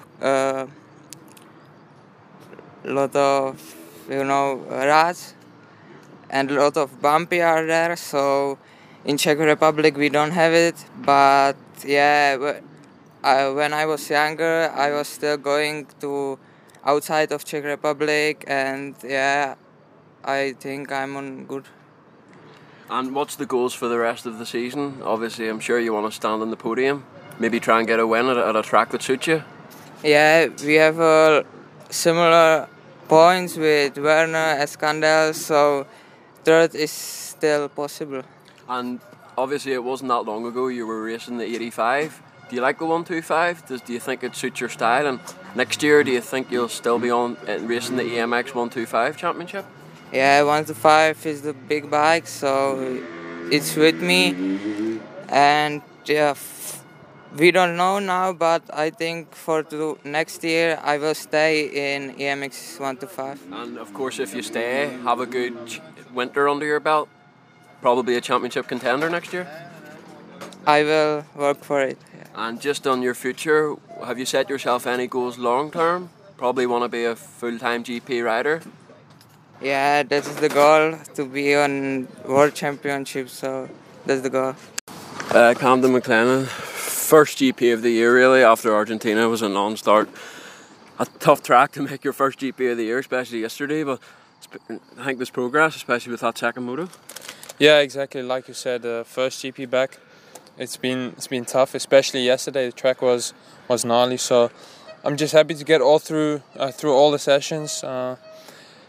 [SPEAKER 8] of ruts, and a lot of bumpy are there. So in Czech Republic we don't have it. But yeah, when I was younger, I was still going to outside of Czech Republic, and yeah, I think I'm on good.
[SPEAKER 1] And what's the goals for the rest of the season? Obviously, I'm sure you want to stand on the podium, maybe try and get a win at a track that suits you.
[SPEAKER 8] Yeah, we have similar points with Werner, Escandel, so third is still possible.
[SPEAKER 1] And obviously, it wasn't that long ago you were racing the 85. Do you like the 125? Do you think it suits your style? And next year, do you think you'll still be on racing the EMX 125 championship?
[SPEAKER 8] Yeah, 125 is the big bike, so it's with me. And yeah, we don't know now, but I think for next year I will stay in EMX 125.
[SPEAKER 1] And of course, if you stay, have a good winter under your belt, probably a championship contender next year.
[SPEAKER 8] I will work for it. Yeah.
[SPEAKER 1] And just on your future, have you set yourself any goals long term? Probably want to be a full-time GP rider.
[SPEAKER 8] Yeah, that is the goal, to be on World Championship, so that's the goal.
[SPEAKER 1] Camden McLennan, first GP of the year really after Argentina was a non-start. A tough track to make your first GP of the year, especially yesterday, but I think there's progress, especially with that second moto.
[SPEAKER 9] Yeah, exactly, like you said, first GP back. It's been tough, especially yesterday. The track was gnarly, so I'm just happy to get all through all the sessions.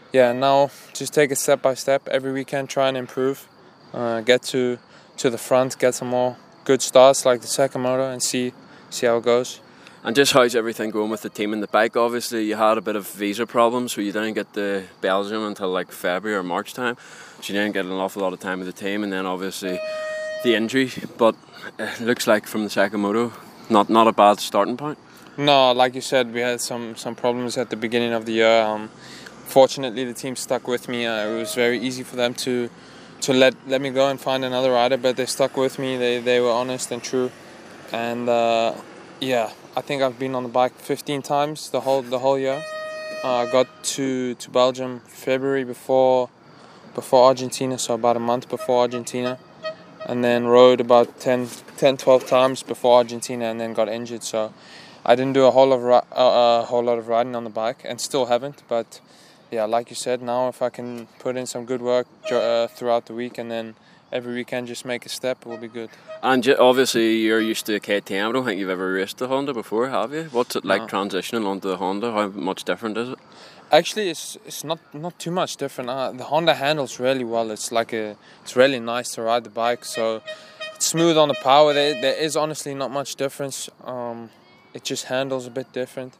[SPEAKER 9] yeah, now just take it step by step. Every weekend, try and improve. Get to the front, get some more good starts like the second moto, and see how it goes.
[SPEAKER 1] And just how's everything going with the team and the bike? Obviously, you had a bit of visa problems, so you didn't get to Belgium until like February or March time. So you didn't get an awful lot of time with the team, and then obviously the injury. But it looks like from the second moto, not a bad starting point.
[SPEAKER 9] No, like you said, we had some problems at the beginning of the year. Fortunately, the team stuck with me. It was very easy for them to let me go and find another rider, but they stuck with me. They were honest and true, and yeah, I think I've been on the bike 15 times the whole year. I got to Belgium February before Argentina, so about a month before Argentina, and then rode about 10-12 times before Argentina, and then got injured. So I didn't do a whole lot of riding on the bike, and still haven't. But yeah, like you said, now if I can put in some good work throughout the week, and then every weekend just make a step, it will be good.
[SPEAKER 1] And obviously you're used to a KTM. I don't think you've ever raced the Honda before, have you? What's it like transitioning onto the Honda? How much different is it?
[SPEAKER 9] Actually, it's not too much different. The Honda handles really well. It's really nice to ride the bike. So it's smooth on the power. There is honestly not much difference. It just handles a bit different.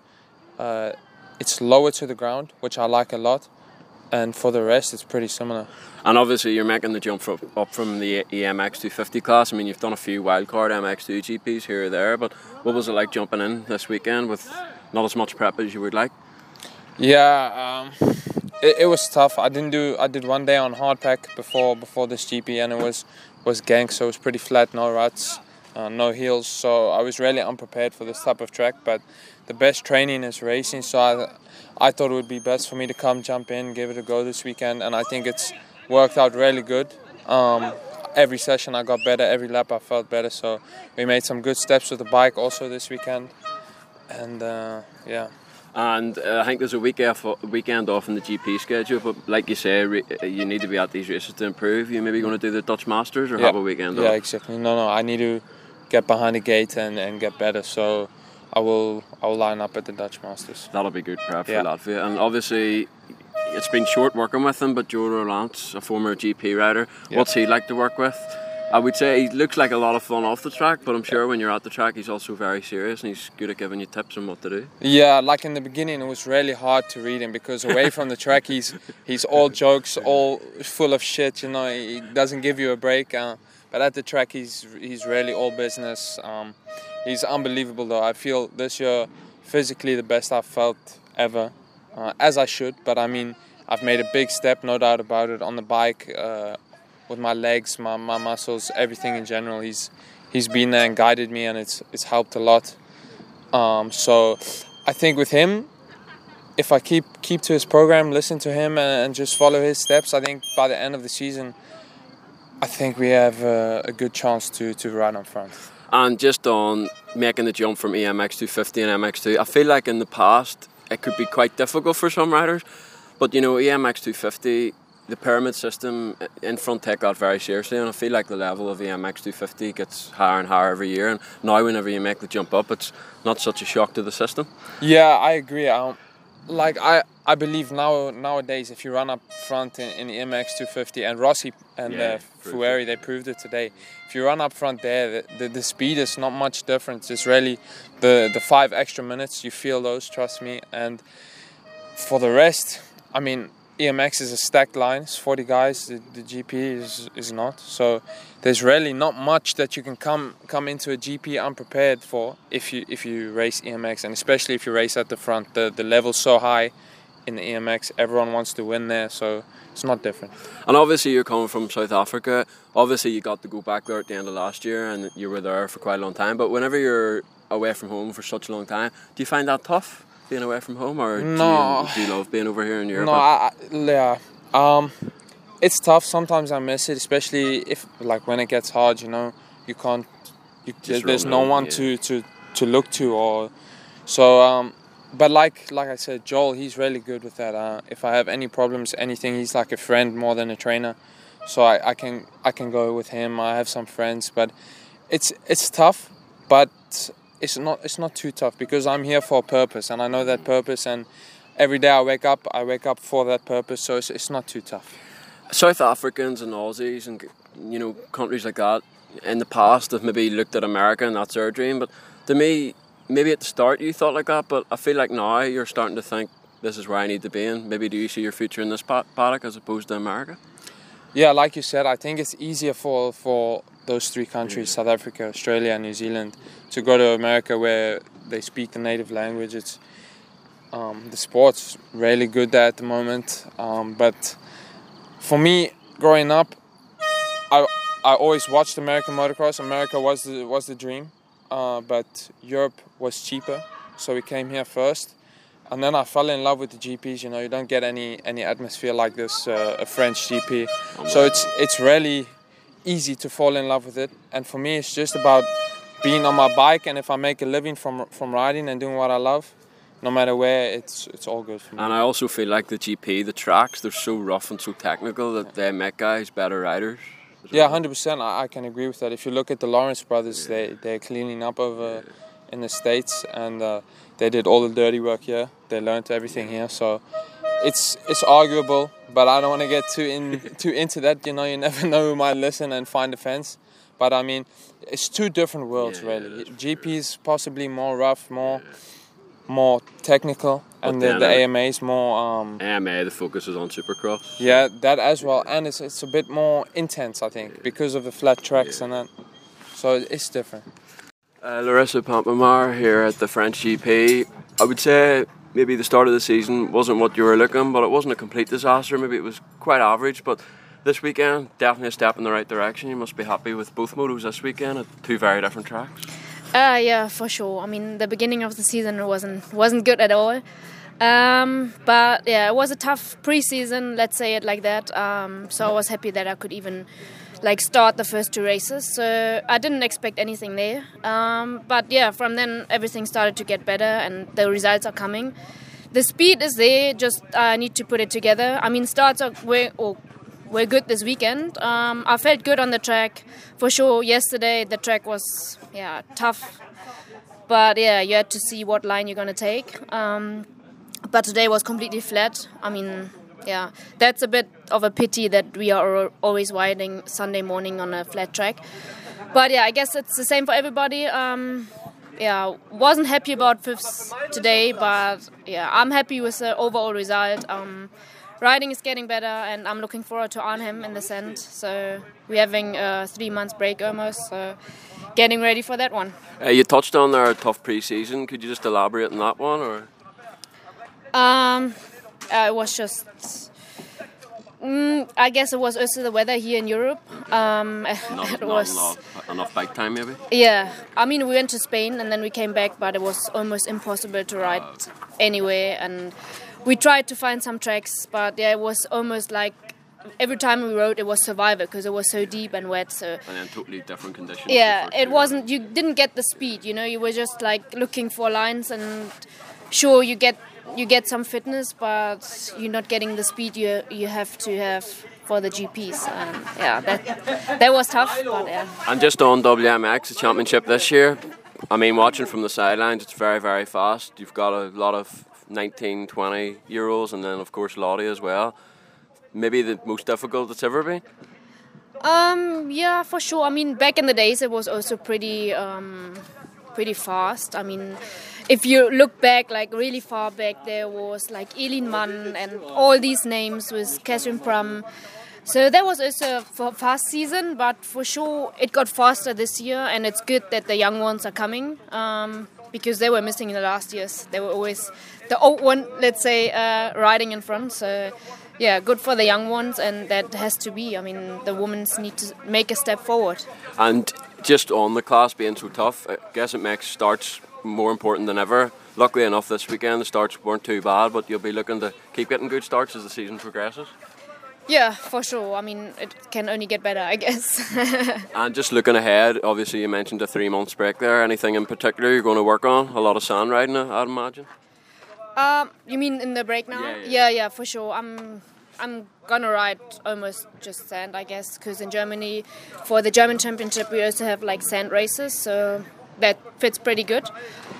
[SPEAKER 9] It's lower to the ground, which I like a lot. And for the rest, it's pretty similar.
[SPEAKER 1] And obviously, you're making the jump up from the EMX 250 class. I mean, you've done a few wildcard MX2 GPs here or there, but what was it like jumping in this weekend with not as much prep as you would like?
[SPEAKER 9] Yeah, it was tough. I did one day on hardpack before this GP, and it was gank, so it was pretty flat, no ruts, no hills. So I was really unprepared for this type of track. But the best training is racing, so I thought it would be best for me to come jump in, give it a go this weekend, and I think it's worked out really good. Every session I got better, every lap I felt better, so we made some good steps with the bike also this weekend, and yeah.
[SPEAKER 1] And I think there's a weekend off in the GP schedule, but like you say, you need to be at these races to improve. You maybe going to do the Dutch Masters or have a weekend off?
[SPEAKER 9] Yeah, exactly. No, I need to get behind the gate and get better, so I will line up at the Dutch Masters.
[SPEAKER 1] That'll be good prep for Latvia. And obviously, it's been short working with him, but Joe Rollant, a former GP rider, what's he like to work with? I would say he looks like a lot of fun off the track, but I'm sure when you're at the track, he's also very serious and he's good at giving you tips on what to do. Yeah,
[SPEAKER 9] like in the beginning, it was really hard to read him because away from the track, he's all jokes, all full of shit. You know, he doesn't give you a break. But at the track, he's really all business. He's unbelievable, though. I feel this year physically the best I've felt ever, as I should. But I mean, I've made a big step, no doubt about it, on the bike. With my legs, my muscles, everything in general, he's been there and guided me, and it's helped a lot. So I think with him, if I keep to his program, listen to him, and just follow his steps, I think by the end of the season, I think we have a good chance to ride on front.
[SPEAKER 1] And just on making the jump from EMX 250 and MX2, I feel like in the past it could be quite difficult for some riders, but you know, EMX 250. The pyramid system in front take that very seriously, and I feel like the level of the EMX 250 gets higher and higher every year, and now whenever you make the jump up, it's not such a shock to the system.
[SPEAKER 9] Yeah, I agree. I believe nowadays if you run up front in the EMX 250, and Rossi and Fueri, they proved it today, if you run up front there, the speed is not much different. It's really the 5 extra minutes, you feel those, trust me. And for the rest, I mean, EMX is a stacked line, it's 40 guys, the GP is not. So there's really not much that you can come into a GP unprepared for if you race EMX, and especially if you race at the front. The level's so high in the EMX, everyone wants to win there, so it's not different.
[SPEAKER 1] And obviously you're coming from South Africa, obviously you got to go back there at the end of last year and you were there for quite a long time, but whenever you're away from home for such a long time, do you find that tough? Being away from home, or do you love being over here in Europe?
[SPEAKER 9] No, it's tough. Sometimes I miss it, especially if when it gets hard. You know, you can't. There's no one to look to, or so. But like I said, Joel, he's really good with that. If I have any problems, anything, he's like a friend more than a trainer. So I can go with him. I have some friends, but it's tough, but. It's not too tough because I'm here for a purpose, and I know that purpose, and every day I wake up for that purpose, so it's not too tough.
[SPEAKER 1] South Africans and Aussies and countries like that in the past have maybe looked at America and that's their dream, but to me, maybe at the start you thought like that, but I feel like now you're starting to think this is where I need to be in. Maybe do you see your future in this paddock as opposed to America?
[SPEAKER 9] Yeah, like you said, I think it's easier for those three countries, South Africa, Australia and New Zealand, to go to America where they speak the native language. It's the sport's really good there at the moment, but for me, growing up, I always watched American motocross. America was the dream, but Europe was cheaper, so we came here first. And then I fell in love with the GPs. You don't get any atmosphere like this, a French GP. So it's really easy to fall in love with it. And for me, it's just about being on my bike, and if I make a living from riding and doing what I love, no matter where, it's all good for me.
[SPEAKER 1] And I also feel like the GP, the tracks, they're so rough and so technical that they make guys better riders.
[SPEAKER 9] Yeah, 100%. I can agree with that. If you look at the Lawrence brothers, they're cleaning up over in the States, and they did all the dirty work here. They learned everything here, so it's arguable. But I don't want to get too into that. You never know who might listen and find offense. But I mean, it's two different worlds, really. GP is possibly more rough, more technical, and the AMA is more...
[SPEAKER 1] AMA, the focus is on Supercross.
[SPEAKER 9] Yeah, that as well, and it's a bit more intense, I think, because of the flat tracks and that. So it's different.
[SPEAKER 1] Larissa Pompomar here at the French GP. I would say maybe the start of the season wasn't what you were looking, but it wasn't a complete disaster. Maybe it was quite average, but this weekend, definitely a step in the right direction. You must be happy with both motos this weekend at two very different tracks.
[SPEAKER 10] Yeah, for sure. I mean, the beginning of the season wasn't good at all. But yeah, it was a tough pre-season, let's say it like that. So I was happy that I could even start the first two races. So I didn't expect anything there. But yeah, from then everything started to get better and the results are coming. The speed is there, just I need to put it together. I mean, starts were good this weekend. I felt good on the track. For sure, yesterday the track was tough. But yeah, you had to see what line you're going to take. But today was completely flat. I mean, yeah, that's a bit of a pity that we are always riding Sunday morning on a flat track. But yeah, I guess it's the same for everybody. Wasn't happy about fifths today, but yeah, I'm happy with the overall result. Riding is getting better, and I'm looking forward to Arnhem in this end. So we're having a 3 months break almost, so getting ready for that one.
[SPEAKER 1] You touched on our tough pre-season. Could you just elaborate on that one, or?
[SPEAKER 10] It was just. I guess it was also the weather here in Europe.
[SPEAKER 1] Not enough bike time, maybe.
[SPEAKER 10] Yeah, I mean, we went to Spain and then we came back, but it was almost impossible to ride anywhere, and we tried to find some tracks, but yeah, it was almost like every time we rode, it was survival because it was so deep and wet. So
[SPEAKER 1] and then totally different conditions.
[SPEAKER 10] Yeah, it wasn't. You didn't get the speed. You were just looking for lines, and sure, you get some fitness, but you're not getting the speed you have to have for the GPs. And yeah, that was tough. But yeah.
[SPEAKER 1] And just on WMX, the championship this year. I mean, watching from the sidelines, it's very, very fast. You've got a lot of 19, 20-year-olds, and then of course Lottie as well. Maybe the most difficult it's ever been?
[SPEAKER 10] Yeah, for sure. I mean, back in the days it was also pretty fast. I mean, if you look back, really far back, there was Elin Mann and all these names with Catherine Prum. So that was also a fast season, but for sure it got faster this year, and it's good that the young ones are coming. Because they were missing in the last years. They were always the old one, let's say, riding in front. So, yeah, good for the young ones, and that has to be. I mean, the women need to make a step forward.
[SPEAKER 1] And just on the class being so tough, I guess it makes starts more important than ever. Luckily enough, this weekend the starts weren't too bad, but you'll be looking to keep getting good starts as the season progresses.
[SPEAKER 10] Yeah, for sure. I mean, it can only get better, I guess.
[SPEAKER 1] And just looking ahead, obviously you mentioned a 3 months break there. Anything in particular you're going to work on? A lot of sand riding, I'd imagine.
[SPEAKER 10] You mean in the break now? Yeah, for sure. I'm gonna ride almost just sand, I guess, because in Germany, for the German Championship, we also have sand races, so that fits pretty good.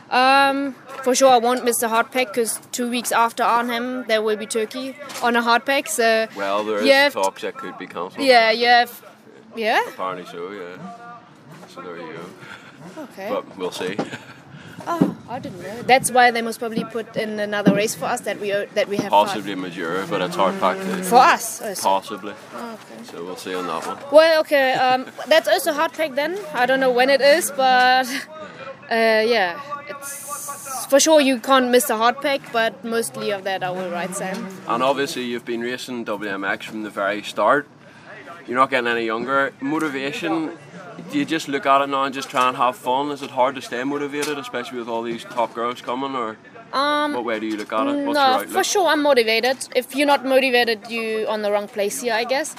[SPEAKER 10] For sure, I won't miss the hard pack because 2 weeks after Arnhem there will be Turkey on a hard pack. So
[SPEAKER 1] well, there is talks that could be cancelled.
[SPEAKER 10] Yeah, yeah.
[SPEAKER 1] Apparently so, yeah. So there you go.
[SPEAKER 10] Okay.
[SPEAKER 1] But we'll see.
[SPEAKER 10] Oh, I didn't know. That's why they most probably put in another race for us that we have.
[SPEAKER 1] Possibly Majura, but it's hard packed.
[SPEAKER 10] For us.
[SPEAKER 1] Possibly.
[SPEAKER 10] Oh, okay.
[SPEAKER 1] So we'll see on that one.
[SPEAKER 10] Well, okay. That's also hard pack then. I don't know when it is, but yeah, it's for sure you can't miss a hard pack. But mostly of that I will ride Sam.
[SPEAKER 1] And obviously you've been racing WMX from the very start. You're not getting any younger. Motivation. Do you just look at it now and just try and have fun? Is it hard to stay motivated, especially with all these top girls coming, or what way do you look at it? What's your outlook?
[SPEAKER 10] For sure I'm motivated. If you're not motivated, you're on the wrong place here, I guess.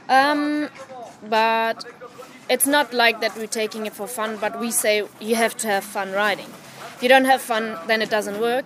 [SPEAKER 10] But it's not like that we're taking it for fun, but we say you have to have fun riding. If you don't have fun, then it doesn't work.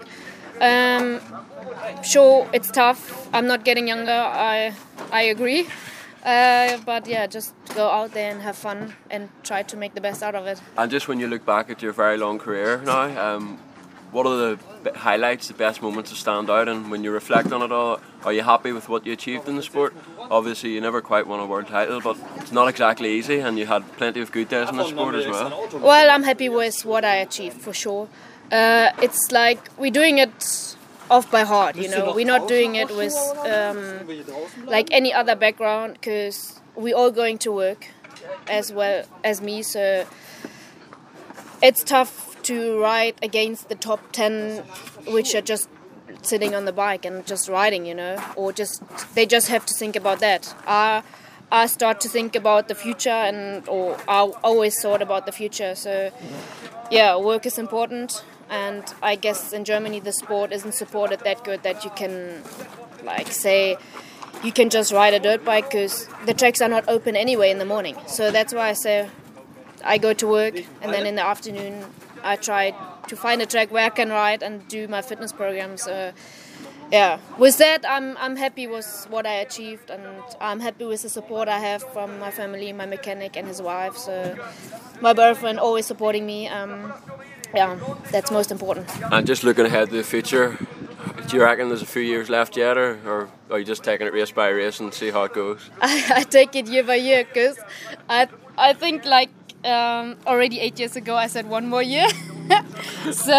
[SPEAKER 10] Sure, it's tough. I'm not getting younger, I agree. But yeah, just go out there and have fun and try to make the best out of it.
[SPEAKER 1] And just when you look back at your very long career now, what are the highlights, the best moments that stand out? And when you reflect on it all, are you happy with what you achieved in the sport? Obviously, you never quite won a world title, but it's not exactly easy, and you had plenty of good days in the sport as well.
[SPEAKER 10] Well, I'm happy with what I achieved, for sure. It's like we're doing it off by heart, you know. We're not doing it with like any other background, because we're all going to work as well as me, so it's tough to ride against the top 10 which are just sitting on the bike and just riding, you know, or they just have to think about that. I start to think about the future, or I always thought about the future, so yeah, work is important. And I guess in Germany the sport isn't supported that good that you can, like, say you can just ride a dirt bike, because the tracks are not open anyway in the morning. So that's why I say I go to work, and then in the afternoon I try to find a track where I can ride and do my fitness program. So yeah, with that I'm happy with what I achieved, and I'm happy with the support I have from my family, my mechanic and his wife. So my boyfriend always supporting me. Yeah, that's most important.
[SPEAKER 1] And just looking ahead to the future, do you reckon there's a few years left yet, or are you just taking it race by race and see how it goes?
[SPEAKER 10] I take it year by year, because I think like already 8 years ago I said 1 more year. So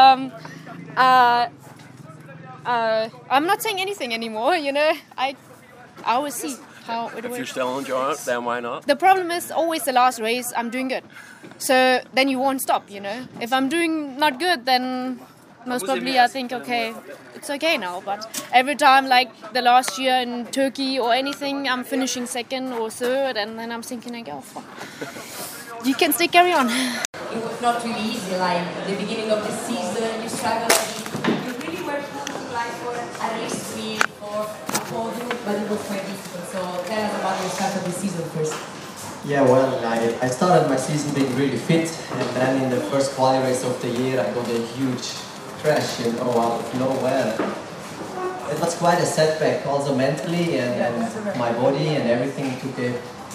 [SPEAKER 10] I'm not saying anything anymore, you know. I will see how it works.
[SPEAKER 1] If you're still enjoying it, then why not?
[SPEAKER 10] The problem is always the last race I'm doing good. So then you won't stop, you know. If I'm doing not good, then most probably I think, okay, it's okay now. But every time, like the last year in Turkey or anything, I'm finishing second or third, and then I'm thinking, like, oh, fuck. You can still carry on.
[SPEAKER 11] It was not really easy, like the beginning of the season, you struggled a bit. You really were trying for at least 3 or 4 podium, but it was quite difficult. So tell us about the start of the season first.
[SPEAKER 2] Yeah, well, I started my season being really fit, and then in the first quali race of the year I got a huge crash, you know, out of nowhere. It was quite a setback, also mentally, and my body and everything took a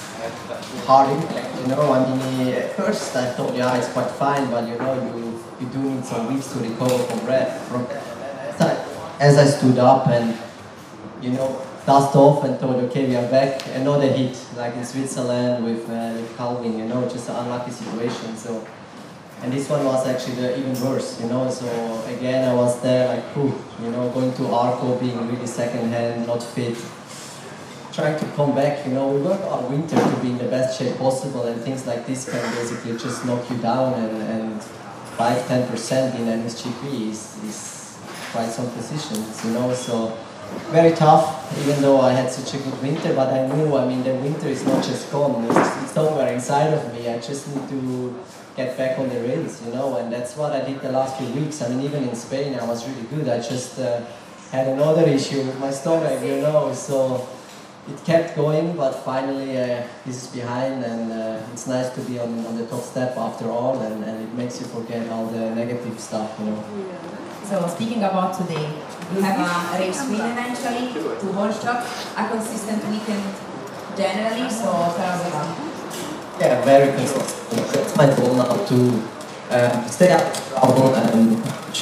[SPEAKER 2] hard impact, you know. I mean, at first I thought, yeah, it's quite fine, but you know, you do need some weeks to recover from that. As I stood up and, you know, dust off and thought, okay, we are back. Another hit, like in Switzerland with Calvin, you know, just an unlucky situation. So, and this one was actually even worse, you know. So again, I was there like, you know, going to Arco, being really second hand, not fit, trying to come back. You know, we work our winter to be in the best shape possible, and things like this can basically just knock you down. And 5-10% in MSGP is quite some positions, you know. So. Very tough, even though I had such a good winter, but I knew, I mean, the winter is not just gone, it's somewhere inside of me. I just need to get back on the rails, you know, and that's what I did the last few weeks. I mean, even in Spain I was really good. I just had another issue with my stomach, you know, so it kept going, but finally this is behind, and it's nice to be on the top step after all, and it makes you forget all the negative stuff, you know.
[SPEAKER 11] So speaking about today, you have a race win eventually to Holstock, a consistent weekend generally, so tell us about it.
[SPEAKER 2] Yeah, very consistent. It's my goal now to Stay up trouble and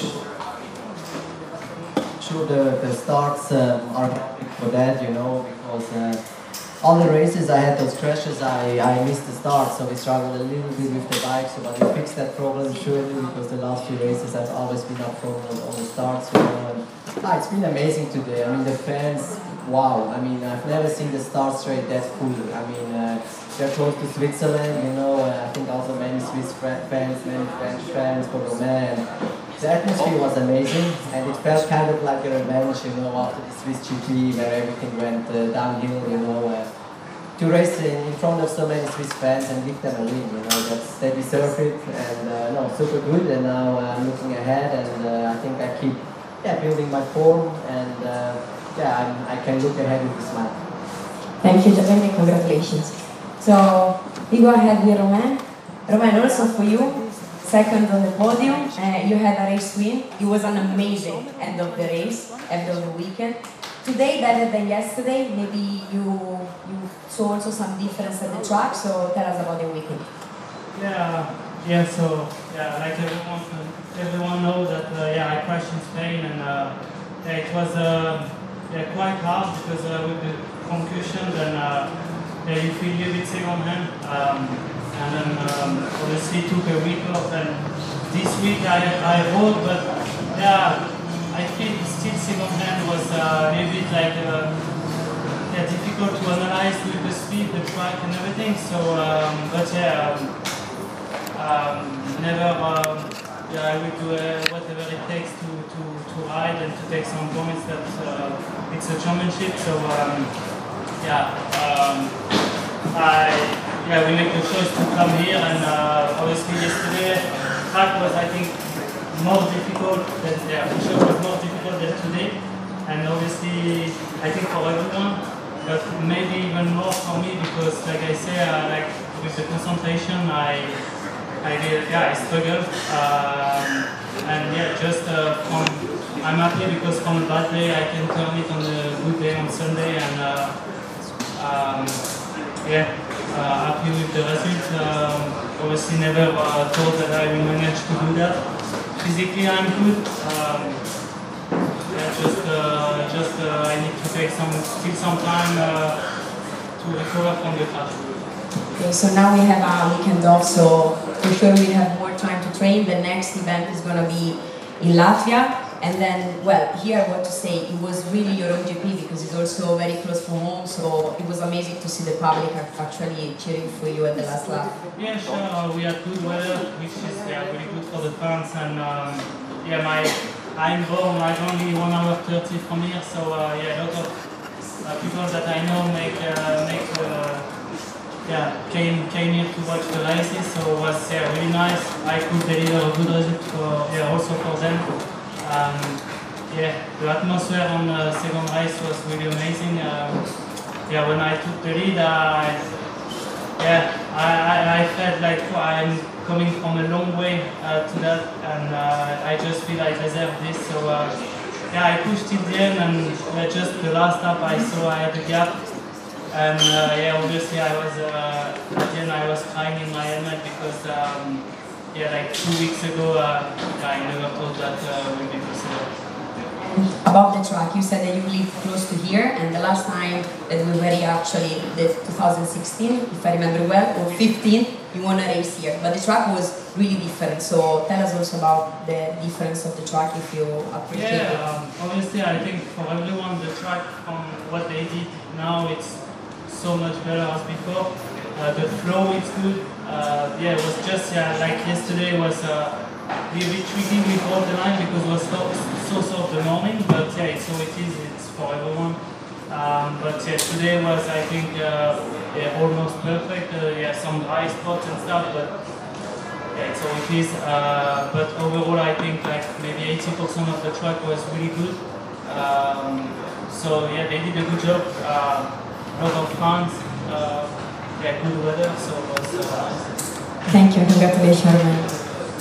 [SPEAKER 2] sure the starts are good for that, you know, because all the races I had those crashes, I missed the start, so we struggled a little bit with the bike, so but we fixed that problem surely, because the last few races I've always been up front on the starts, you know, and it's been amazing today. I mean, the fans, wow, I mean, I've never seen the start straight that full. I mean, they're close to Switzerland, you know, I think also many Swiss fans, many French fans, for Romain. The atmosphere was amazing, and it felt kind of like a revenge, you know, after the Swiss GP, where everything went downhill, you know. To race in front of so many Swiss fans and give them a win, you know, they deserve it, and no, super good. And now I'm looking ahead, and I think I keep building my form, and I can look ahead with a smile.
[SPEAKER 11] Thank you, Giovanni, congratulations. So we go ahead with Romain. Romain, also for you, second on the podium, you had a race win. It was an amazing end of the race, end of the weekend. Today, better than yesterday, maybe you saw also some difference at the track, so tell us about the weekend.
[SPEAKER 12] So like everyone knows that I crashed in Spain, and it was quite hard because with the concussion, then you feel a little bit second hand, and then obviously took a week off, and this week I rode, but I feel still second hand was a little bit like difficult to analyze with the speed, the track, and everything. So, I will do whatever it takes to ride and to take some points. That it's a championship. So, we make the choice to come here, and obviously yesterday track was, I think, more difficult than for sure was more difficult than today, and obviously I think for everyone, but maybe even more for me, because like I say, like with the concentration, I struggle, and I'm happy because from a bad day I can turn it on a good day on Sunday, and happy with the result. Obviously never thought that I will manage to do that. Physically I'm good. I need to take some time to recover from the crash.
[SPEAKER 11] Okay, so now we have our weekend off, so for sure we have more time to train. The next event is going to be in Latvia. And then, here I want to say it was really your own GP, because it's also very close from home, so it was amazing to see the public actually cheering for you at the last lap.
[SPEAKER 12] Yeah, sure. We had good weather, which is really good for the fans. And I'm home like only 1 hour 30 from here, so a lot of people that I know came here to watch the races, so it was really nice. I could deliver a good result also for them. The atmosphere on the second race was really amazing. When I took the lead, I felt like I'm coming from a long way to that, and I just feel I deserve this. So I pushed till the end, and just the last lap I saw I had a gap, and obviously I was at the end I was crying in my helmet, because like 2 weeks ago I never thought that would be possible.
[SPEAKER 11] About the track, you said that you live close to here, and the last time that we were here, actually, the 2016, if I remember well, or 15, you won a race here. But the track was really different, so tell us also about the difference of the track, if you appreciate it.
[SPEAKER 12] Obviously I think for everyone the track from what they did now, it's so much better as before. The flow is good. It was just like yesterday was a bit tricky with all the line, because it was so soft the morning, but it's so it is, it's for everyone. Today was, I think, almost perfect. Some dry spots and stuff, but so it is. But overall, I think like maybe 80% of the track was really good. They did a good job. A lot of fans. Good weather, so it was nice.
[SPEAKER 11] Thank you, congratulations.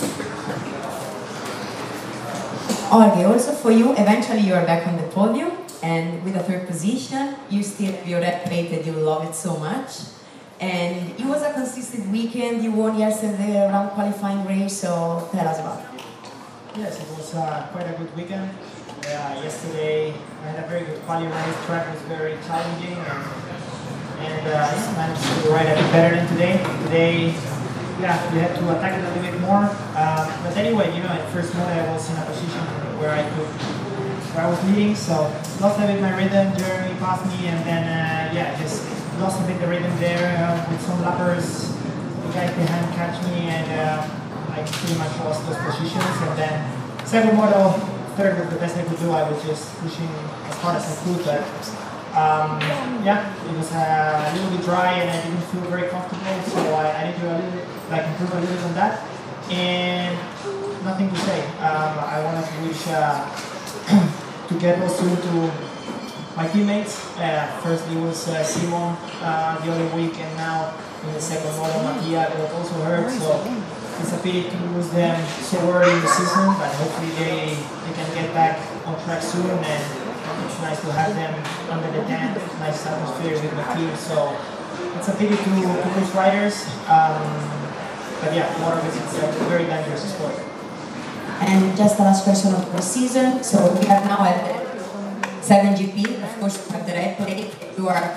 [SPEAKER 11] Jorge, also for you, eventually you are back on the podium, and with a third position, you still, your rated, you love it so much. And it was a consistent weekend. You won yesterday around qualifying race, so tell us about it.
[SPEAKER 13] Yes, it was quite a good weekend. Yesterday I had a very good quali race. Track was very challenging, and managed to ride a bit better than today. Today, yeah, we had to attack it a little bit more. But anyway, you know, at first moment I was in a position where I was leading, so lost a bit my rhythm. Jeremy passed me, and then yeah, just lost a bit the rhythm there with some lappers. The guys behind catch me, and I pretty much lost those positions. And then second moto, third was the best I could do. I was just pushing as hard as I could, but yeah, it was a little bit dry and I didn't feel very comfortable, so I need to improve a little on that. And nothing to say. I wanted to wish to get well soon to my teammates. First it was Simon the other week, and now in the second moto Mattia got also hurt, so it's a pity to lose them so early in the season, but hopefully they can get back on track soon, and it's nice to have them under the tent, nice atmosphere with the team, so it's a pity to lose riders, but yeah, motor is a very dangerous sport.
[SPEAKER 11] And just the last question of the season, so we are now at 7GP, of course you have the red plate, you are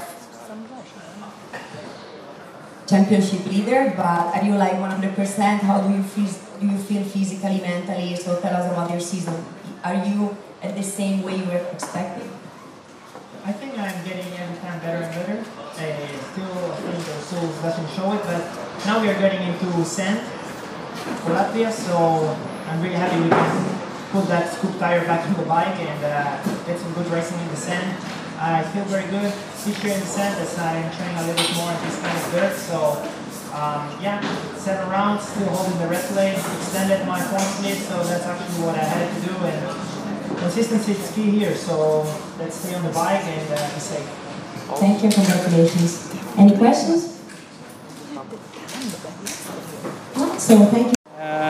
[SPEAKER 11] championship leader, but are you like 100%? How do you feel physically, mentally? So tell us about your season. Are you at the same way you were expecting?
[SPEAKER 13] I think I'm getting every time better and better. Still, I think the results doesn't show it, but now we are getting into sand for Latvia, so I'm really happy we can put that scoop tire back on the bike and get some good racing in the sand. I feel very good this year in the sand as I'm training a little bit more in this kind of dirt. So yeah, 7 rounds, still holding the red plate, extended my point split, so that's actually what I had to do. And consistency is key here, so let's stay on the bike and be safe.
[SPEAKER 11] Thank you, congratulations. Any questions? So thank you.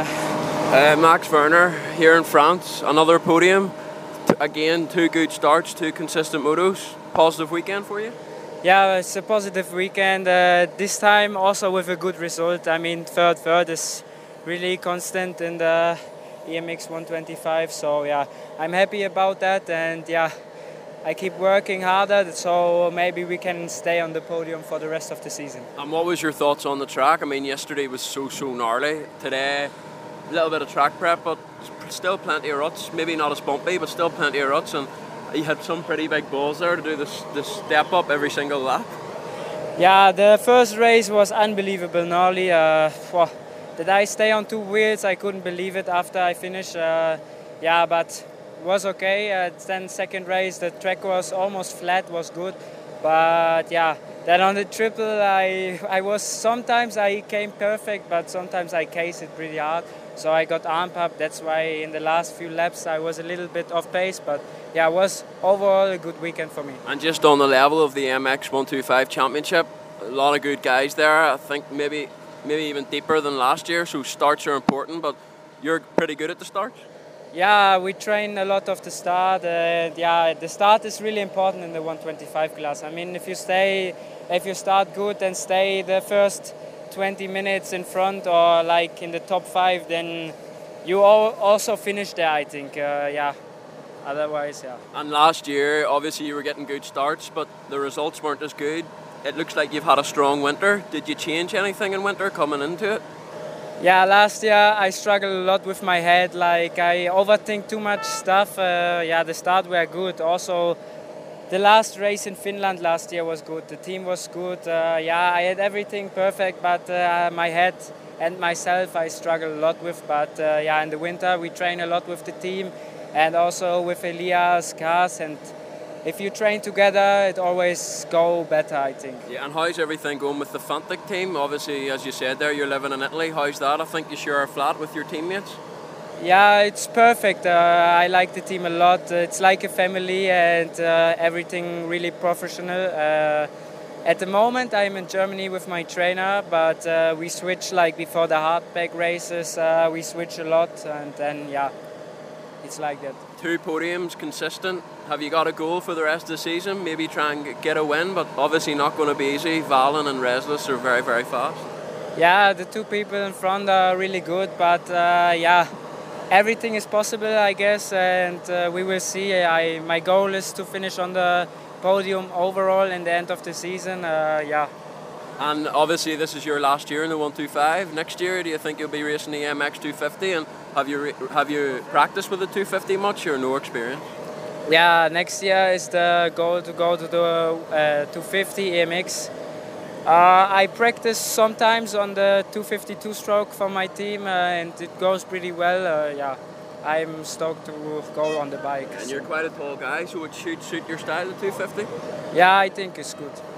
[SPEAKER 1] Max Verner here in France, another podium. Again, 2 good starts, 2 consistent motos. Positive weekend for you?
[SPEAKER 14] Yeah, it's a positive weekend. This time also with a good result. I mean, third is really constant in the EMX 125. So yeah, I'm happy about that. And yeah, I keep working harder, so maybe we can stay on the podium for the rest of the season.
[SPEAKER 1] And what was your thoughts on the track? I mean, yesterday was so gnarly. Today, a little bit of track prep, but still plenty of ruts. Maybe not as bumpy, but still plenty of ruts. And you had some pretty big balls there to do this step up every single lap.
[SPEAKER 14] Yeah, the first race was unbelievable gnarly. Did I stay on 2 wheels? I couldn't believe it after I finished. Yeah, but was okay. Then second race, the track was almost flat, was good. But yeah, then on the triple, I was sometimes I came perfect, but sometimes I cased it pretty hard. So I got arm up. That's why in the last few laps I was a little bit off pace. But yeah, it was overall a good weekend for me.
[SPEAKER 1] And just on the level of the MX 125 Championship, a lot of good guys there. I think maybe even deeper than last year. So starts are important, but you're pretty good at the starts.
[SPEAKER 14] Yeah, we train a lot of the start. Yeah, the start is really important in the 125 class. I mean, if you start good and stay the first 20 minutes in front or like in the top 5, then you also finish there, I think. Yeah, otherwise, yeah.
[SPEAKER 1] And last year, obviously you were getting good starts, but the results weren't as good. It looks like you've had a strong winter. Did you change anything in winter coming into it?
[SPEAKER 14] Yeah, last year I struggled a lot with my head. Like I overthink too much stuff. Yeah, the start were good. Also, the last race in Finland last year was good. The team was good. Yeah, I had everything perfect, but my head and myself I struggle a lot with. But yeah, in the winter we train a lot with the team and also with Elias, Kars, and if you train together, it always go better, I think.
[SPEAKER 1] Yeah, and how's everything going with the Fantic team? Obviously, as you said there, you're living in Italy. How's that? I think you share a flat with your teammates.
[SPEAKER 14] Yeah, it's perfect. I like the team a lot. It's like a family and everything really professional. At the moment, I'm in Germany with my trainer, but we switch like before the hardback races. We switch a lot, and then yeah, it's like that.
[SPEAKER 1] 2 podiums consistent. Have you got a goal for the rest of the season? Maybe try and get a win, but obviously not going to be easy. Valen and Reslis are very, very fast.
[SPEAKER 14] Yeah, the 2 people in front are really good, but yeah, everything is possible, I guess, and we will see. My goal is to finish on the podium overall in the end of the season. Yeah.
[SPEAKER 1] And obviously this is your last year in the 125. Next year, do you think you'll be racing the MX 250? And have you practiced with the 250 much or no experience?
[SPEAKER 14] Yeah, next year is the goal to go to the 250 EMX. I practice sometimes on the 252 stroke for my team, and it goes pretty well. Yeah, I'm stoked to go on the bike.
[SPEAKER 1] And you're quite a tall guy, so it should suit your style at 250?
[SPEAKER 14] Yeah, I think it's good.